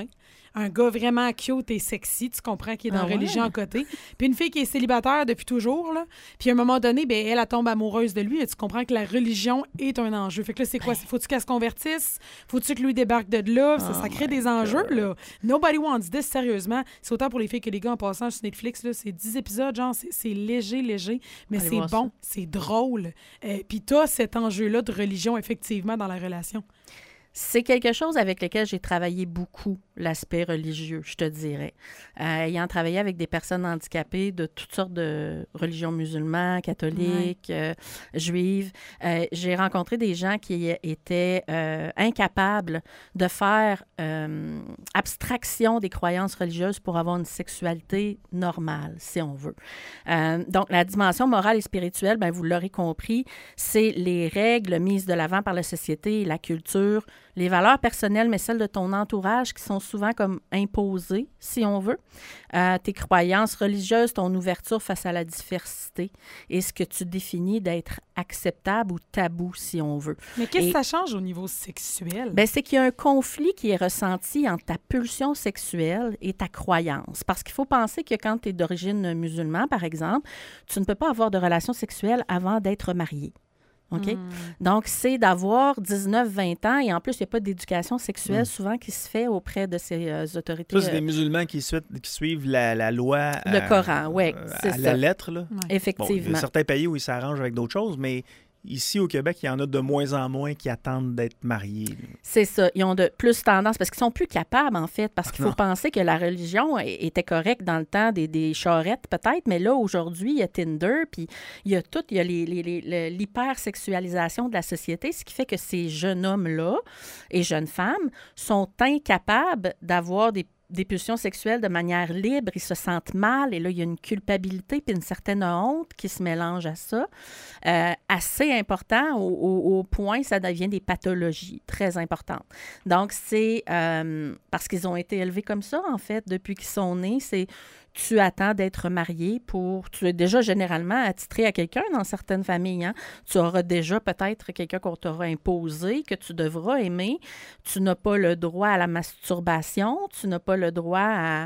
un gars vraiment cute et sexy, tu comprends, qui est dans Ah la religion ouais? à côté. Puis une fille qui est célibataire depuis toujours, là. Puis à un moment donné, ben, elle, elle tombe amoureuse de lui. Et tu comprends que la religion est un enjeu. Fait que là, c'est quoi? Faut-tu qu'elle se convertisse? Faut-tu que lui débarque de là? Ça, ça crée des enjeux, là. Nobody wants this, sérieusement. C'est autant pour les filles que les gars en passant sur Netflix, là. C'est dix épisodes, genre, c'est, c'est léger, léger, mais Allez c'est voir bon, ça. c'est drôle. Euh, Puis t'as cet enjeu-là de religion, effectivement, dans la relation. C'est quelque chose avec lequel j'ai travaillé beaucoup, l'aspect religieux, je te dirais. Euh, ayant travaillé avec des personnes handicapées de toutes sortes de religions musulmanes, catholiques, euh, juives, euh, j'ai rencontré des gens qui étaient euh, incapables de faire euh, abstraction des croyances religieuses pour avoir une sexualité normale, si on veut. Euh, donc, la dimension morale et spirituelle, bien, vous l'aurez compris, c'est les règles mises de l'avant par la société et la culture, les valeurs personnelles, mais celles de ton entourage qui sont souvent comme imposées, si on veut. Euh, tes croyances religieuses, ton ouverture face à la diversité et ce que tu définis d'être acceptable ou tabou, si on veut. Mais qu'est-ce Et- que ça change au niveau sexuel? Ben, c'est qu'il y a un conflit qui est ressenti entre ta pulsion sexuelle et ta croyance. Parce qu'il faut penser que quand tu es d'origine musulmane, par exemple, tu ne peux pas avoir de relations sexuelles avant d'être marié. OK? Hmm. Donc, c'est d'avoir dix-neuf vingt ans et en plus, il n'y a pas d'éducation sexuelle Mm. souvent qui se fait auprès de ces euh, autorités. Là, c'est euh, des musulmans qui suivent, qui suivent la, la loi. Le euh, Coran, ouais, euh, c'est à ça. la lettre, là. Ouais. Bon, il y Effectivement. a certains pays où ils s'arrangent avec d'autres choses, mais ici, au Québec, il y en a de moins en moins qui attendent d'être mariés. là. C'est ça. Ils ont de plus tendance, parce qu'ils sont plus capables, en fait, parce qu'il faut Non. penser que la religion é- était correcte dans le temps des, des charrettes, peut-être, mais là, aujourd'hui, il y a Tinder, puis il y a tout, il y a les- les- les- le- l'hypersexualisation de la société, ce qui fait que ces jeunes hommes-là et jeunes femmes sont incapables d'avoir des des pulsions sexuelles de manière libre, ils se sentent mal et là, il y a une culpabilité puis une certaine honte qui se mélange à ça. Euh, assez important au, au- au point, ça devient des pathologies très importantes. Donc, c'est euh, parce qu'ils ont été élevés comme ça, en fait, depuis qu'ils sont nés, c'est tu attends d'être marié pour... Tu es déjà généralement attitré à quelqu'un dans certaines familles. Hein? Tu auras déjà peut-être quelqu'un qu'on t'aura imposé, que tu devras aimer. Tu n'as pas le droit à la masturbation. Tu n'as pas le droit à,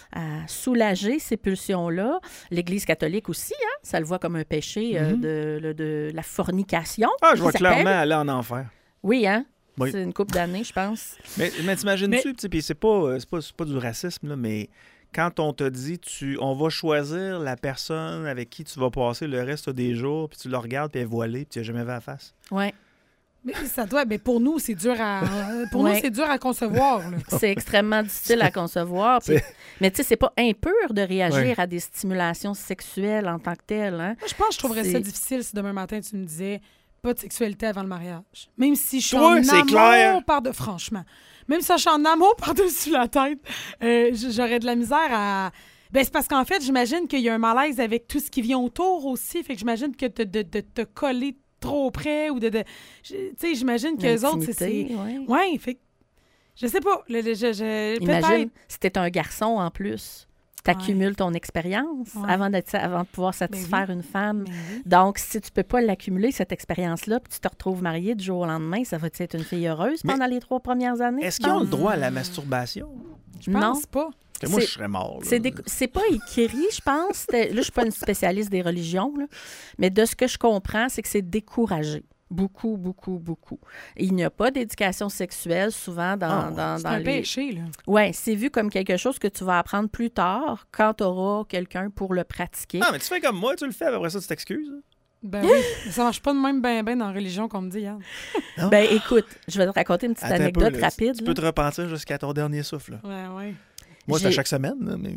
à soulager ces pulsions-là. L'Église catholique aussi, hein? Ça le voit comme un péché euh, Mhm. de, le- de la fornication. Ah, je vois qui s'appelle. clairement aller en enfer. Oui, hein? Oui. C'est une couple d'années, je pense. Mais, mais t'imagines-tu, Mais- tu sais, puis c'est pas, euh, c'est pas, c'est pas du racisme, là, mais quand on te dit, tu, on va choisir la personne avec qui tu vas passer le reste des jours, puis tu le regardes, puis elle est voilée, puis tu n'as jamais vu la face. Oui. Mais ça doit, mais pour nous, c'est dur à, pour Ouais. nous, c'est dur à concevoir. Là. C'est extrêmement difficile à concevoir. puis- C'est- mais tu sais, c'est pas impur de réagir Ouais. à des stimulations sexuelles en tant que telles. Hein? Moi, je pense que je trouverais ça C'est- difficile si demain matin tu me disais pas de sexualité avant le mariage. Même si je suis Toi, en c'est amour clair. par de franchement. Même si je suis en amour par-dessus la tête, euh, j- j'aurais de la misère à. Ben, c'est parce qu'en fait, j'imagine qu'il y a un malaise avec tout ce qui vient autour aussi. Fait que j'imagine que de, de, de te coller trop près ou de. de je- tu sais, j'imagine que les autres, c'est. c'est... L'intimité, ouais. Ouais, fait que. Je sais pas. Le, le- je, je- Imagine, peut-être. si t'es un garçon en plus, t'accumules ton expérience Ouais. avant, d'être, avant de pouvoir satisfaire une femme. Mais oui. Donc, si tu peux pas l'accumuler, cette expérience-là, puis tu te retrouves marié du jour au lendemain, ça va être une fille heureuse Mais pendant les trois premières années? Est-ce tu qu'ils ont le penses? droit à la masturbation? Je Non. pense pas. Parce que moi, C'est- je serais mort. là. C'est, des- c'est pas écrit, je pense. C'était- Là, je suis pas une spécialiste des religions, là. Mais de ce que je comprends, c'est que c'est découragé. Beaucoup, beaucoup, beaucoup. Et il n'y a pas d'éducation sexuelle souvent dans, Ah ouais. dans, C'est dans un les... péché, là. Oui, c'est vu comme quelque chose que tu vas apprendre plus tard quand tu auras quelqu'un pour le pratiquer. Ah, mais tu fais comme moi, tu le fais, après ça, tu t'excuses. Ben oui. Ça marche pas de même ben ben dans la religion qu'on me dit, Yann. Ben écoute, je vais te raconter une petite Attends un peu, anecdote là. rapide. Tu là. peux te repentir jusqu'à ton dernier souffle. là. Ouais, ouais. Moi, c'est à J'ai- chaque semaine. là, mais...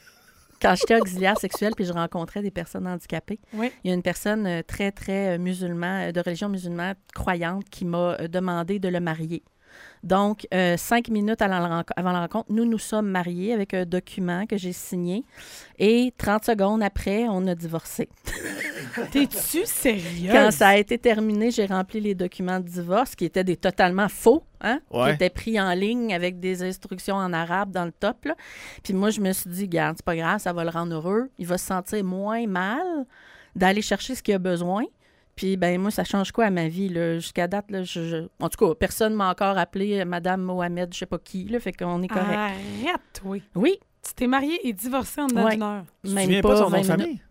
Quand j'étais auxiliaire sexuelle puis je rencontrais des personnes handicapées, Oui. il y a une personne euh, très, très euh, musulmane, euh, de religion musulmane, croyante, qui m'a euh, demandé de le marier. Donc, euh, cinq minutes avant la, renco- avant la rencontre, nous nous sommes mariés avec un document que j'ai signé et trente secondes après, on a divorcé. T'es-tu sérieuse? Quand ça a été terminé, j'ai rempli les documents de divorce qui étaient des totalement faux, hein, Ouais. qui étaient pris en ligne avec des instructions en arabe dans le top. Là. Puis moi, je me suis dit, garde, c'est pas grave, ça va le rendre heureux. Il va se sentir moins mal d'aller chercher ce qu'il a besoin. Puis, ben moi, ça change quoi à ma vie, là? Jusqu'à date, là, je, je- en tout cas, personne m'a encore appelé Madame Mohamed, je sais pas qui, là, fait qu'on est correct. Arrête, oui. Oui, Tu t'es mariée et divorcée en dedans Ouais. d'une heure. Tu te même souviens pas, pas de son nom vingt de minutes. famille?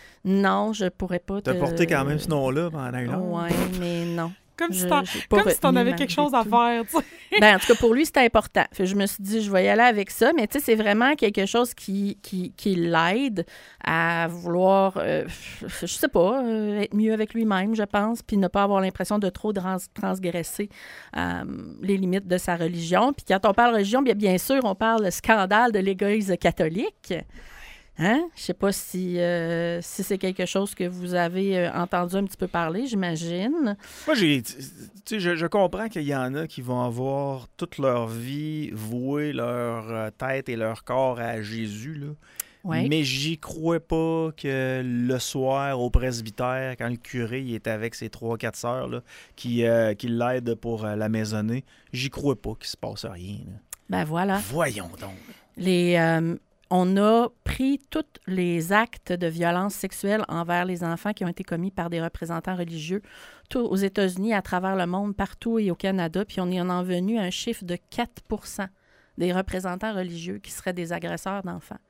Non, je pourrais pas te... T'as porté quand même ce nom-là pendant une heure. Ouais, mais non. Comme si Je- t'en j'ai pas comme si t'en retenu avais ma quelque vie chose à tout. faire, tu sais. Ben, en tout cas, pour lui, c'était important. Fait que je me suis dit, je vais y aller avec ça. Mais tu sais, c'est vraiment quelque chose qui, qui, qui l'aide à vouloir, euh, je sais pas, euh, être mieux avec lui-même, je pense, puis ne pas avoir l'impression de trop trans- transgresser euh, les limites de sa religion. Puis quand on parle religion, bien, bien sûr, on parle le scandale de l'Église catholique. Hein? Je sais pas si, euh, si c'est quelque chose que vous avez euh, entendu un petit peu parler, j'imagine. Moi, j'ai, tu sais, je, je comprends qu'il y en a qui vont avoir toute leur vie voué leur euh, tête et leur corps à Jésus, là. Ouais. Mais j'y crois pas que le soir au presbytère, quand le curé il est avec ses trois, quatre sœurs là, qui, euh, qui l'aident pour euh, la maisonnée, j'y crois pas qu'il se passe rien. Là. Ben voilà. Voyons donc. Les, euh, on a pris tous les actes de violence sexuelle envers les enfants qui ont été commis par des représentants religieux tout aux États-Unis, à travers le monde, partout et au Canada, puis on y en est venu à un chiffre de quatre pour cent des représentants religieux qui seraient des agresseurs d'enfants.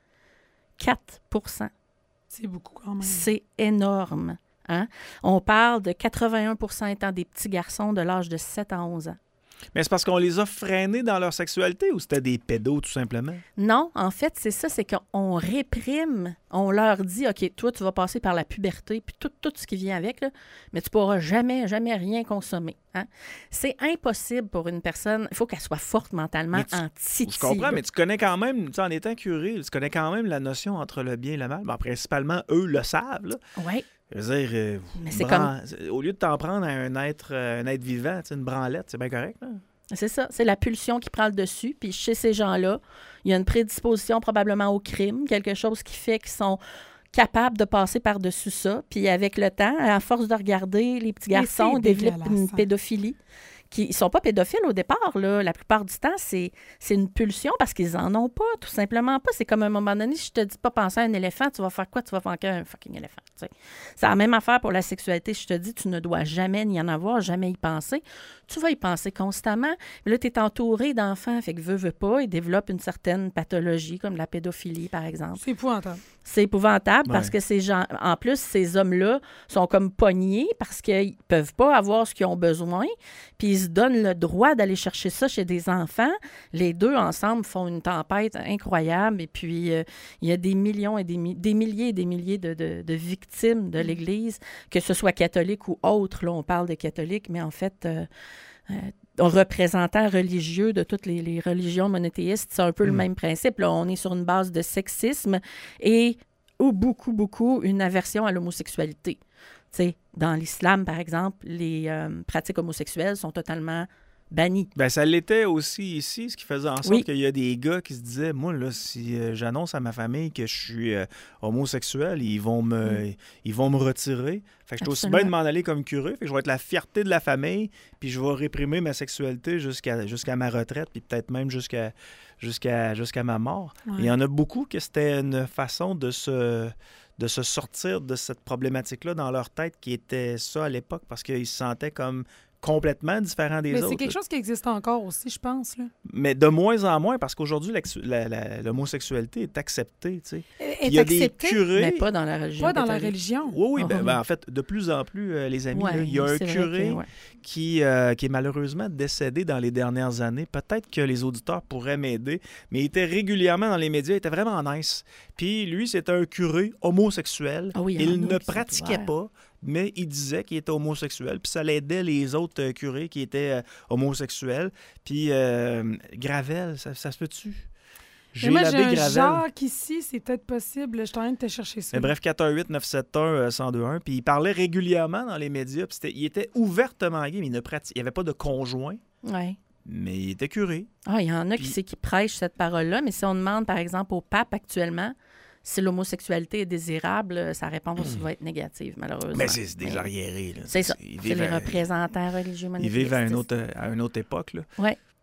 quatre pour cent. C'est beaucoup quand même. C'est énorme. Hein? On parle de quatre-vingt-un pour cent étant des petits garçons de l'âge de sept à onze ans. Mais c'est parce qu'on les a freinés dans leur sexualité ou c'était des pédos, tout simplement? Non, en fait, c'est ça, c'est qu'on réprime, on leur dit, OK, toi, tu vas passer par la puberté, puis tout, tout ce qui vient avec, là, mais tu pourras jamais, jamais rien consommer. Hein? C'est impossible pour une personne, il faut qu'elle soit forte mentalement, Mais tu- en titi. Je comprends, mais tu connais quand même, tu sais, en étant curé, tu connais quand même la notion entre le bien et le mal. Bon, principalement, eux le savent, là. Oui, Je veux dire, euh, Mais c'est bran- au lieu de t'en prendre à un être, euh, un être vivant, tu sais, une branlette, c'est bien correct, là. c'est ça. C'est la pulsion qui prend le dessus. Puis chez ces gens-là, il y a une prédisposition probablement au crime, quelque chose qui fait qu'ils sont capables de passer par-dessus ça. Puis avec le temps, à force de regarder les petits Mais garçons, c'est développent dégueulasse, une hein. pédophilie. Qui ne sont pas pédophiles au départ, là. La plupart du temps, c'est, c'est une pulsion parce qu'ils en ont pas, tout simplement pas. C'est comme à un moment donné, si je te dis pas penser à un éléphant, tu vas faire quoi? Tu vas manquer un fucking éléphant. Tu sais. C'est la même affaire pour la sexualité. Si je te dis, tu ne dois jamais n'y en avoir, jamais y penser. Tu vas y penser constamment. Mais là, tu es entouré d'enfants, fait que veux, veux pas, ils développent une certaine pathologie, comme la pédophilie, par exemple. C'est épouvantable. C'est épouvantable Ouais. parce que ces gens, en plus, ces hommes-là sont comme pognés parce qu'ils peuvent pas avoir ce qu'ils ont besoin, puis ils se donnent le droit d'aller chercher ça chez des enfants. Les deux ensemble font une tempête incroyable, et puis euh, il y a des millions et des, mi- des milliers et des milliers de, de- de victimes de l'Église, que ce soit catholique ou autre. Là, on parle de catholiques, mais en fait... euh, euh, représentants religieux de toutes les, les religions monothéistes, c'est un peu le Mm. même principe. Là, on est sur une base de sexisme et ou beaucoup, beaucoup une aversion à l'homosexualité. Tu sais, dans l'islam, par exemple, les euh, pratiques homosexuelles sont totalement bannies. Ben, ça l'était aussi ici, ce qui faisait en sorte Oui. qu'il y a des gars qui se disaient, moi, là, si euh, j'annonce à ma famille que je suis euh, homosexuel, ils vont me ils vont me retirer. Fait que je suis aussi Absolument. bien de m'en aller comme curé. Fait que je vais être la fierté de la famille, puis je vais réprimer ma sexualité jusqu'à jusqu'à ma retraite, puis peut-être même jusqu'à jusqu'à jusqu'à ma mort. Ouais. Il y en a beaucoup que c'était une façon de se de se sortir de cette problématique-là dans leur tête qui était ça à l'époque, parce qu'ils se sentaient comme complètement différents des Mais autres. c'est quelque chose qui existe encore aussi, je pense. Là. Mais de moins en moins, parce qu'aujourd'hui, l'ex- la- la- l'homosexualité est acceptée, tu sais. Est Puis il y a des accepté, curés... Mais pas dans la religion pas dans la catholique. religion. Oui, oui, ben, Mhm. ben, en fait, de plus en plus, euh, les amis, Ouais, là, il y a un c'est vrai curé que, ouais. qui, euh, qui est malheureusement décédé dans les dernières années. Peut-être que les auditeurs pourraient m'aider, mais il était régulièrement dans les médias, il était vraiment nice. Puis lui, c'était un curé homosexuel. Ah oui, il y en il a ne qui sont pratiquait ouverts. pas, mais il disait qu'il était homosexuel. Puis ça l'aidait les autres euh, curés qui étaient euh, homosexuels. Puis euh, Gravel, ça, ça se peut-tu? Mais moi, j'ai l'abbé un Gravel. Jacques ici, c'est peut-être possible. Je suis en train de te chercher ça. Mais bref, quatre un huit neuf sept un un zéro deux un. Puis il parlait régulièrement dans les médias. Puis c'était- il était ouvertement gay, mais il ne prati- il n'y avait pas de conjoint, Ouais. mais il était curé. Ah, il y en a Puis- qui, c'est qui prêchent cette parole-là, mais si on demande, par exemple, au pape actuellement si l'homosexualité est désirable, sa réponse va être négative, malheureusement. Mais c'est c'est des Mais arriérés. là. C'est ça. Ils C'est vivent, les à, représentants religieux ils monothéistes. vivent à, une autre, à une autre époque. Là. Ouais.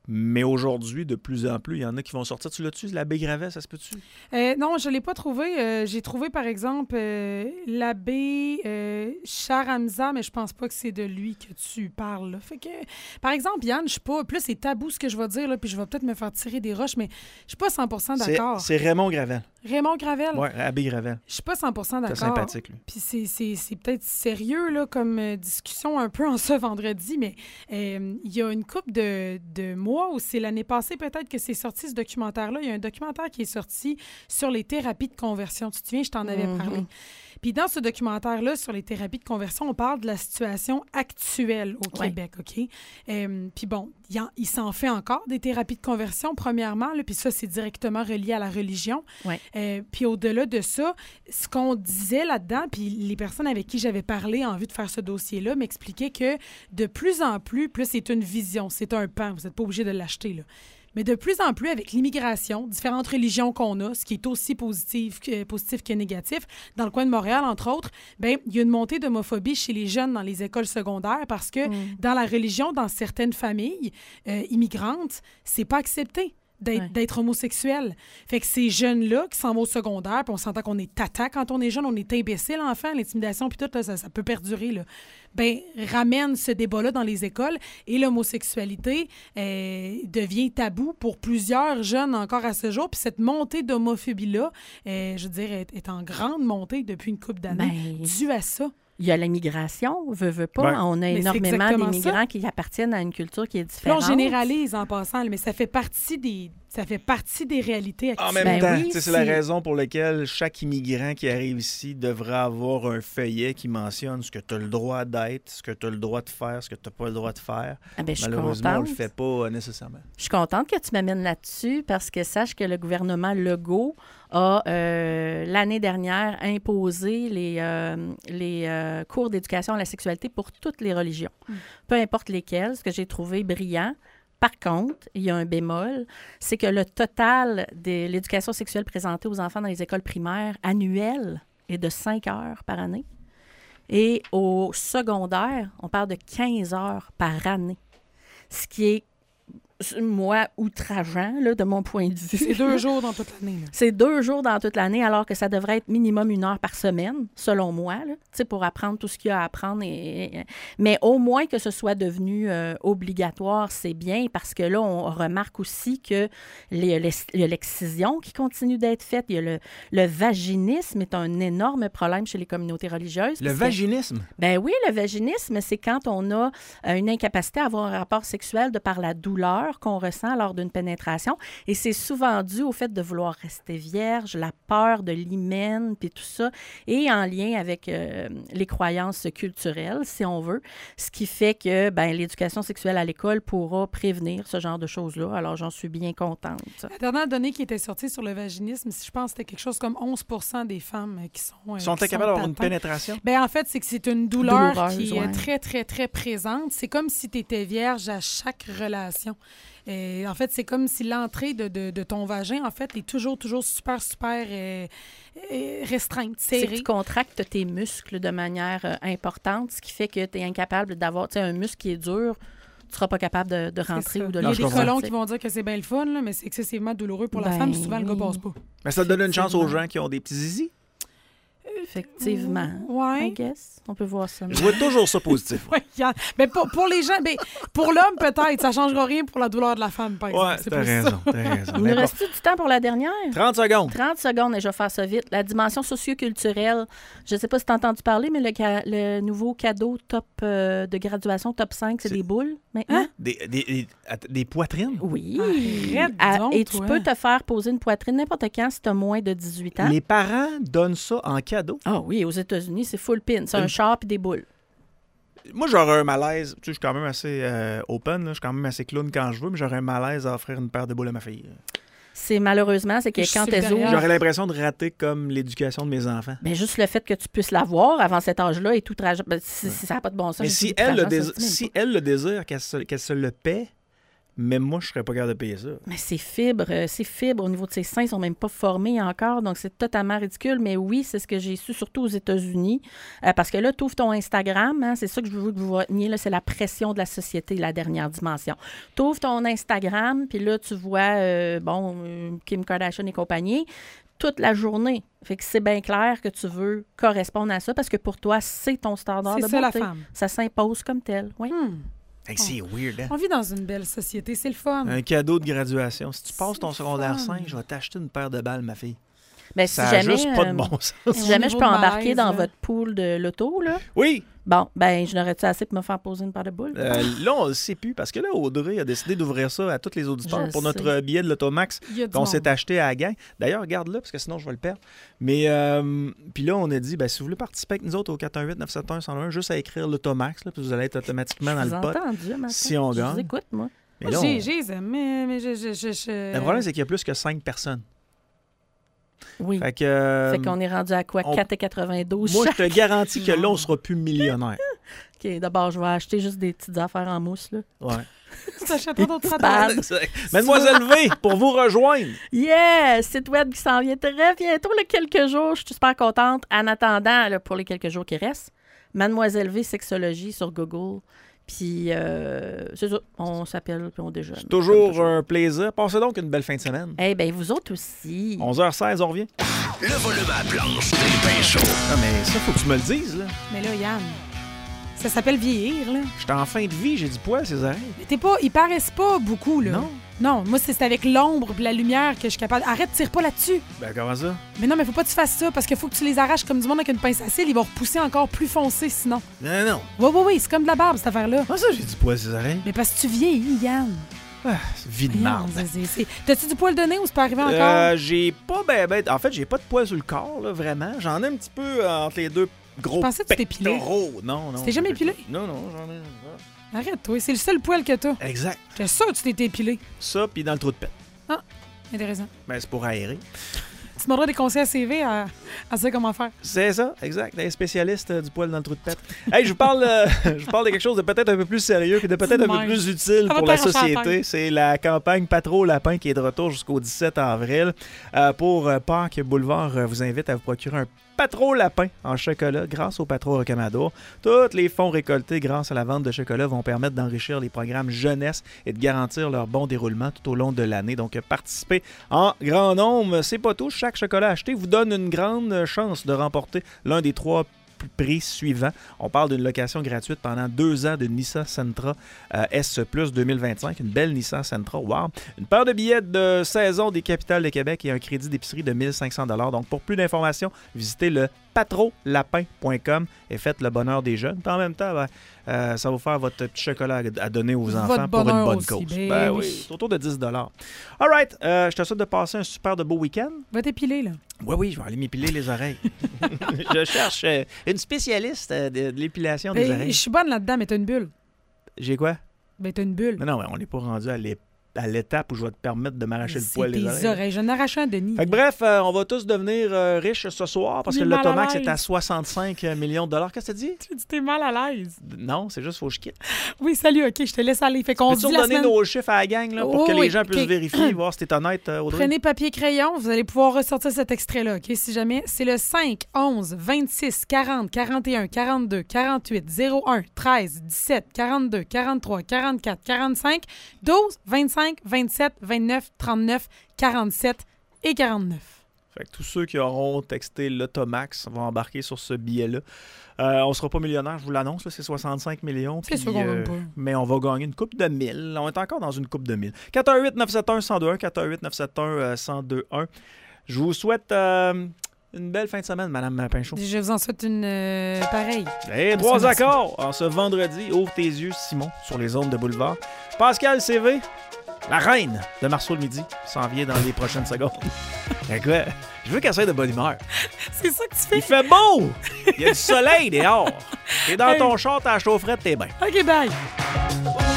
Mais aujourd'hui, de plus en plus, il y en a qui vont sortir. Tu l'as-tu, l'abbé Gravel, ça se peut-tu? Euh, non, je ne l'ai pas trouvé. Euh, j'ai trouvé, par exemple, euh, l'abbé euh, Charamza, mais je pense pas que c'est de lui que tu parles. Là. Fait que, par exemple, Yann, je suis pas... Plus c'est tabou ce que je vais dire, là, puis je vais peut-être me faire tirer des roches, mais je suis pas cent pour cent d'accord. C'est, c'est Raymond Gravel. Raymond Gravel? Oui, abbé Gravel. Je suis pas cent pour cent d'accord. C'est sympathique, lui. Puis c'est, c'est, c'est peut-être sérieux là, comme euh, discussion un peu en ce vendredi, mais euh, il y a une couple de, de mois, ou c'est l'année passée peut-être que c'est sorti ce documentaire-là. Il y a un documentaire qui est sorti sur les thérapies de conversion. Tu te souviens, je t'en avais Mm-hmm. parlé. Puis dans ce documentaire-là, sur les thérapies de conversion, on parle de la situation actuelle au Ouais. Québec, OK? Euh, puis bon, il, en- il s'en fait encore des thérapies de conversion, premièrement, là, puis ça, c'est directement relié à la religion. Ouais. Euh, puis au-delà de ça, ce qu'on disait là-dedans, puis les personnes avec qui j'avais parlé en vue de faire ce dossier-là m'expliquaient que de plus en plus, plus c'est une vision, c'est un pan, vous n'êtes pas obligé de l'acheter, là. Mais de plus en plus, avec l'immigration, différentes religions qu'on a, ce qui est aussi positif que, positif que négatif, dans le coin de Montréal, entre autres, ben il y a une montée d'homophobie chez les jeunes dans les écoles secondaires parce que dans la religion, dans certaines familles euh, immigrantes, c'est pas accepté d'être, Ouais. d'être homosexuel. Fait que ces jeunes-là qui s'en vont au secondaire, puis on s'entend qu'on est tata quand on est jeune, on est imbécile, enfant, l'intimidation, puis tout, là, ça, ça peut perdurer, là. Ben, ramène ce débat-là dans les écoles et l'homosexualité euh, devient tabou pour plusieurs jeunes encore à ce jour. Puis cette montée d'homophobie-là, euh, je veux dire, est, est en grande montée depuis une couple d'années, Ben, due à ça. Il y a l'immigration, veut, veut pas. Ouais. On a Mais c'est énormément exactement d'immigrants ça. qui appartiennent à une culture qui est Puis on différente. généralise en passant, mais ça fait partie des, ça fait partie des réalités En actuelles. même Ben temps, oui, tu sais, c'est si- la raison pour laquelle chaque immigrant qui arrive ici devrait avoir un feuillet qui mentionne ce que tu as le droit d'être, ce que tu as le droit de faire, ce que tu n'as pas le droit de faire. Ah ben, je suis Malheureusement, on le contente. fait pas euh, nécessairement. Je suis contente que tu m'amènes là-dessus parce que sache que le gouvernement Legault a, euh, l'année dernière, imposé les, euh, les euh, cours d'éducation à la sexualité pour toutes les religions, peu importe lesquelles, ce que j'ai trouvé brillant. Par contre, il y a un bémol, c'est que le total de l'éducation sexuelle présentée aux enfants dans les écoles primaires annuelles est de cinq heures par année. Et au secondaire, on parle de quinze heures par année, ce qui est, moi, outrageant, là, de mon point de vue. C'est deux jours dans toute l'année. là. C'est deux jours dans toute l'année, alors que ça devrait être minimum une heure par semaine, selon moi, là, tu sais, pour apprendre tout ce qu'il y a à apprendre. Et, et- mais au moins que ce soit devenu euh, obligatoire, c'est bien, parce que là, on remarque aussi que les- les- il y a l'excision qui continue d'être faite. Il y a le, le vaginisme est un énorme problème chez les communautés religieuses. Le parce que- vaginisme. Ben oui, le vaginisme, c'est quand on a euh, une incapacité à avoir un rapport sexuel de par la douleur qu'on ressent lors d'une pénétration. Et c'est souvent dû au fait de vouloir rester vierge, la peur de l'hymen, puis tout ça, et en lien avec euh, les croyances culturelles, si on veut, ce qui fait que ben, l'éducation sexuelle à l'école pourra prévenir ce genre de choses-là. Alors, j'en suis bien contente. La dernière donnée qui était sortie sur le vaginisme, je pense que c'était quelque chose comme onze pour cent des femmes euh, qui sont euh, Sont qui capables d'avoir une atteintes. pénétration? Ben, en fait, c'est que c'est une douleur Douloureuse, qui est ouais. très, très, très présente. C'est comme si tu étais vierge à chaque relation. Et en fait, c'est comme si l'entrée de, de, de ton vagin, en fait, est toujours, toujours super, super euh, euh, restreinte, C'est que serrée. tu contractes tes muscles de manière euh, importante, ce qui fait que tu es incapable d'avoir, tu sais, un muscle qui est dur, tu ne seras pas capable de, de C'est rentrer ça. ou de Il y Non, a je des comprends. colons qui vont dire que c'est bien le fun, là, mais c'est excessivement douloureux pour la Ben femme. Souvent, le gars oui. passe pas. Mais ça donne une chance aux Effectivement. gens qui ont des petits zizi. Effectivement. Ouais. I guess. On peut voir ça. Je vois toujours ça positif. Ouais, il y a- mais pour, pour les gens, ben, pour l'homme, peut-être, ça changera rien pour la douleur de la femme, par exemple. Ouais, C'est t'as plus raison, t'as raison. Il Mais nous bon, reste du temps pour la dernière? trente secondes. trente secondes et je vais faire ça vite. La dimension socio-culturelle, je ne sais pas si tu as entendu parler, mais le, ca- le nouveau cadeau top euh, de graduation, top cinq, c'est C'est- des boules maintenant. Hein? Des, des, des, att- des poitrines. Oui. Arrête À- donc, et tu toi. peux te faire poser une poitrine n'importe quand si tu as moins de dix-huit ans. Les parents donnent ça en cadeau. Ah oui, aux États-Unis, c'est full pin. C'est un Une- char puis des boules. Moi, j'aurais un malaise. Tu sais, je suis quand même assez euh, open, là. Je suis quand même assez clown quand je veux, mais j'aurais un malaise à offrir une paire de boules à ma fille. C'est malheureusement, c'est que Je quand suis elles derrière. ouvrent, J'aurais l'impression de rater comme l'éducation de mes enfants. ben juste le fait que tu puisses l'avoir avant cet âge-là est tout tragique. Ben, si, si ça n'a pas de bon sens. Mais je si dis elle, le outrageant, ça désire, se dit même si pas. elle le désire, qu'elle se, qu'elle se le paie, mais moi, je serais pas capable de payer ça. Mais ces fibres, euh, ces fibres au niveau de ses seins ne sont même pas formées encore, donc c'est totalement ridicule. Mais oui, c'est ce que j'ai su, surtout aux États-Unis. Euh, parce que là, tu ouvres ton Instagram, hein, c'est ça que je veux que vous reteniez, là, c'est la pression de la société, la dernière dimension. Tu ouvres ton Instagram, puis là, tu vois, euh, bon, euh, Kim Kardashian et compagnie, toute la journée. Fait que c'est bien clair que tu veux correspondre à ça, parce que pour toi, c'est ton standard C'est de ça, beauté. la femme. Ça s'impose comme tel, oui. Hmm. Hey, c'est weird, hein? On vit dans une belle société, c'est le fun. Un cadeau de graduation. Si tu passes ton C'est secondaire fun. cinq, je vais t'acheter une paire de balles, ma fille. Ben, si Ça a jamais, juste pas de euh, bon sens. Si Au jamais niveau je peux de embarquer malaise, dans là. votre pool de l'auto, là, Oui! bon, ben, je n'aurais-tu assez pour me faire poser une paire de boules? Euh, là, on le sait plus, parce que là, Audrey a décidé d'ouvrir ça à tous les auditeurs Je pour sais. notre billet de l'Automax Il y a du qu'on monde. s'est acheté à la gang. D'ailleurs, regarde-le, parce que sinon, je vais le perdre. Mais, euh, puis là, on a dit, ben, si vous voulez participer avec nous autres au quatre un huit neuf sept un un zéro un, juste à écrire l'Automax, là, puis vous allez être automatiquement dans Je le vous pot. entends, Dieu, ma si fille. on Je gagne. vous écoute, moi. Mais Moi, là, j'ai, on- j'ai, les aime, mais, mais je, je, je, je- Le problème, c'est qu'il y a plus que cinq personnes. Oui. Fait que... euh, Fait qu'on est rendu à quoi? on- quatre et quatre-vingt-douze Moi, je chaque? te garantis que là, on sera plus millionnaire. OK, d'abord, je vais acheter juste des petites affaires en mousse, là. Ouais. Tu t'achèteras d'autres Bad. affaires. Mademoiselle V, pour vous rejoindre. Yeah! Site web qui s'en vient très bientôt, là, quelques jours. Je suis super contente. En attendant, là, pour les quelques jours qui restent, Mademoiselle V Sexologie sur Google. Puis, euh, c'est ça. On s'appelle puis on déjeune. C'est toujours Comme un plaisir. Passez donc une belle fin de semaine. Eh bien, vous autres aussi. onze heures seize, on revient. Le volume à la planche, des pains chauds. Ah, mais ça, faut que tu me le dises, là. Mais là, Yann, ça s'appelle vieillir, là. J'étais en fin de vie, j'ai du poil, ces oreilles. Mais t'es pas, ils paraissent pas beaucoup, là. Non? Non, moi, c'est c'est avec l'ombre et la lumière que je suis capable. Arrête, tire pas là-dessus. Ben, comment ça? Mais non, mais faut pas que tu fasses ça parce qu'il faut que tu les arraches comme du monde avec une pince à cils. Ils vont repousser encore plus foncé sinon. Non, non. Oui, oui, oui, c'est comme de la barbe, cette affaire-là. Comment ça, j'ai du poil, ces oreilles? Mais parce que tu vieillis, Yann. Ah, c'est vie de Voyons, marde. c'est- c'est- c'est- T'as-tu du poil de nez ou c'est pas arrivé encore? Euh, j'ai pas ben, ben... En fait, j'ai pas de poil sur le corps, là, vraiment. J'en ai un petit peu euh, entre les deux gros Je pensais que tu t'épilais. pectoraux. Non, non. Tu t'es jamais épilé? Non, non, j'en ai... Arrête, toi, c'est le seul poil que t'as. Exact. J'étais sûr que tu t'étais épilé. Ça, puis dans le trou de pète. Intéressant. Ben, c'est pour aérer. Tu demanderas des conseils à C V à, à ça comment faire. C'est ça, exact. Un spécialiste euh, du poil dans le trou de pète. Hey, je vous parle, euh, je vous parle de quelque chose de peut-être un peu plus sérieux et de peut-être un peu Dis-moi. plus utile Ça va pour la t'arracher la société. tête. C'est la campagne Patro Lapin qui est de retour jusqu'au dix-sept avril. Euh, pour euh, Pâques, Boulevard euh, vous invite à vous procurer un Patro Lapin en chocolat grâce au Patro Rocamadour. Tous les fonds récoltés grâce à la vente de chocolat vont permettre d'enrichir les programmes jeunesse et de garantir leur bon déroulement tout au long de l'année. Donc, euh, participez en grand nombre. C'est pas tout. Chaque chocolat acheté vous donne une grande chance de remporter l'un des trois prix suivants. On parle d'une location gratuite pendant deux ans de Nissan Sentra euh, S Plus deux mille vingt-cinq. Une belle Nissan Sentra. Wow! Une paire de billets de saison des capitales de Québec et un crédit d'épicerie de mille cinq cents dollars. Donc, pour plus d'informations, visitez le patrolapin point com et faites le bonheur des jeunes. Puis en même temps, ben, euh, ça va vous faire votre petit chocolat à à donner aux Votre enfants pour une bonheur bonne aussi, cause. ben Ben oui. oui, c'est autour de dix dollars. All right. Euh, je te souhaite de passer un super de beau week-end. Va t'épiler, là. Oui, oui, je vais aller m'épiler les oreilles. Je cherche euh, une spécialiste euh, de, de l'épilation des Ben, je oreilles. suis bonne là-dedans, mais t'as une bulle. J'ai quoi? Ben, t'as une bulle. Non, non, mais on n'est pas rendu à l'ép- à l'étape où je vais te permettre de m'arracher le C'est poil des tes oreilles. oreilles. J'en arrache un, Denis. Fait que bref, euh, on va tous devenir euh, riches ce soir parce Il que est mal à l'Automax est à l'aise. soixante-cinq millions de dollars. Qu'est-ce que tu dis? Tu dis t'es mal à l'aise. Non, c'est juste faut que je quitte. Oui, salut, OK, je te laisse aller. Fait qu'on se Peux-tu dit la redonner semaine... nos chiffres à la gang là, pour Oh, que les oui, gens puissent ok. vérifier, voir si t'es honnête, euh, Audrey? Prenez papier crayon, vous allez pouvoir ressortir cet extrait-là, OK, si jamais. C'est le cinq, onze, vingt-six, quarante, quarante et un, quarante-deux, quarante-huit, zéro un, treize, dix-sept, quarante-deux, quarante-trois, quarante-quatre, quarante-cinq, douze, vingt-cinq, vingt-sept, vingt-neuf, trente-neuf, quarante-sept et quarante-neuf. Fait que tous ceux qui auront texté l'Automax vont embarquer sur ce billet-là. Euh, on sera pas millionnaire, je vous l'annonce, là, c'est soixante-cinq millions. C'est puis, sûr qu'on gagne pas. Mais on va gagner une coupe de mille. On est encore dans une coupe de mille. quatre un huit neuf sept un un zéro deux un, quatre un huit neuf sept un un zéro deux un. Je vous souhaite euh, une belle fin de semaine, Madame Pinchot. Je vous en souhaite une euh, pareille. Et Merci, trois merci. accords en ce vendredi. Ouvre tes yeux, Simon, sur les ondes de Boulevard. Pascal C V, la reine de Marceau le Midi, s'en vient dans les prochaines secondes. Fait que, je veux qu'elle soit de bonne humeur. C'est ça que tu Il fais? fait beau! Il y a du soleil dehors. T'es dans Hey. ton char, t'as la chaufferette, t'es bien. OK, bye.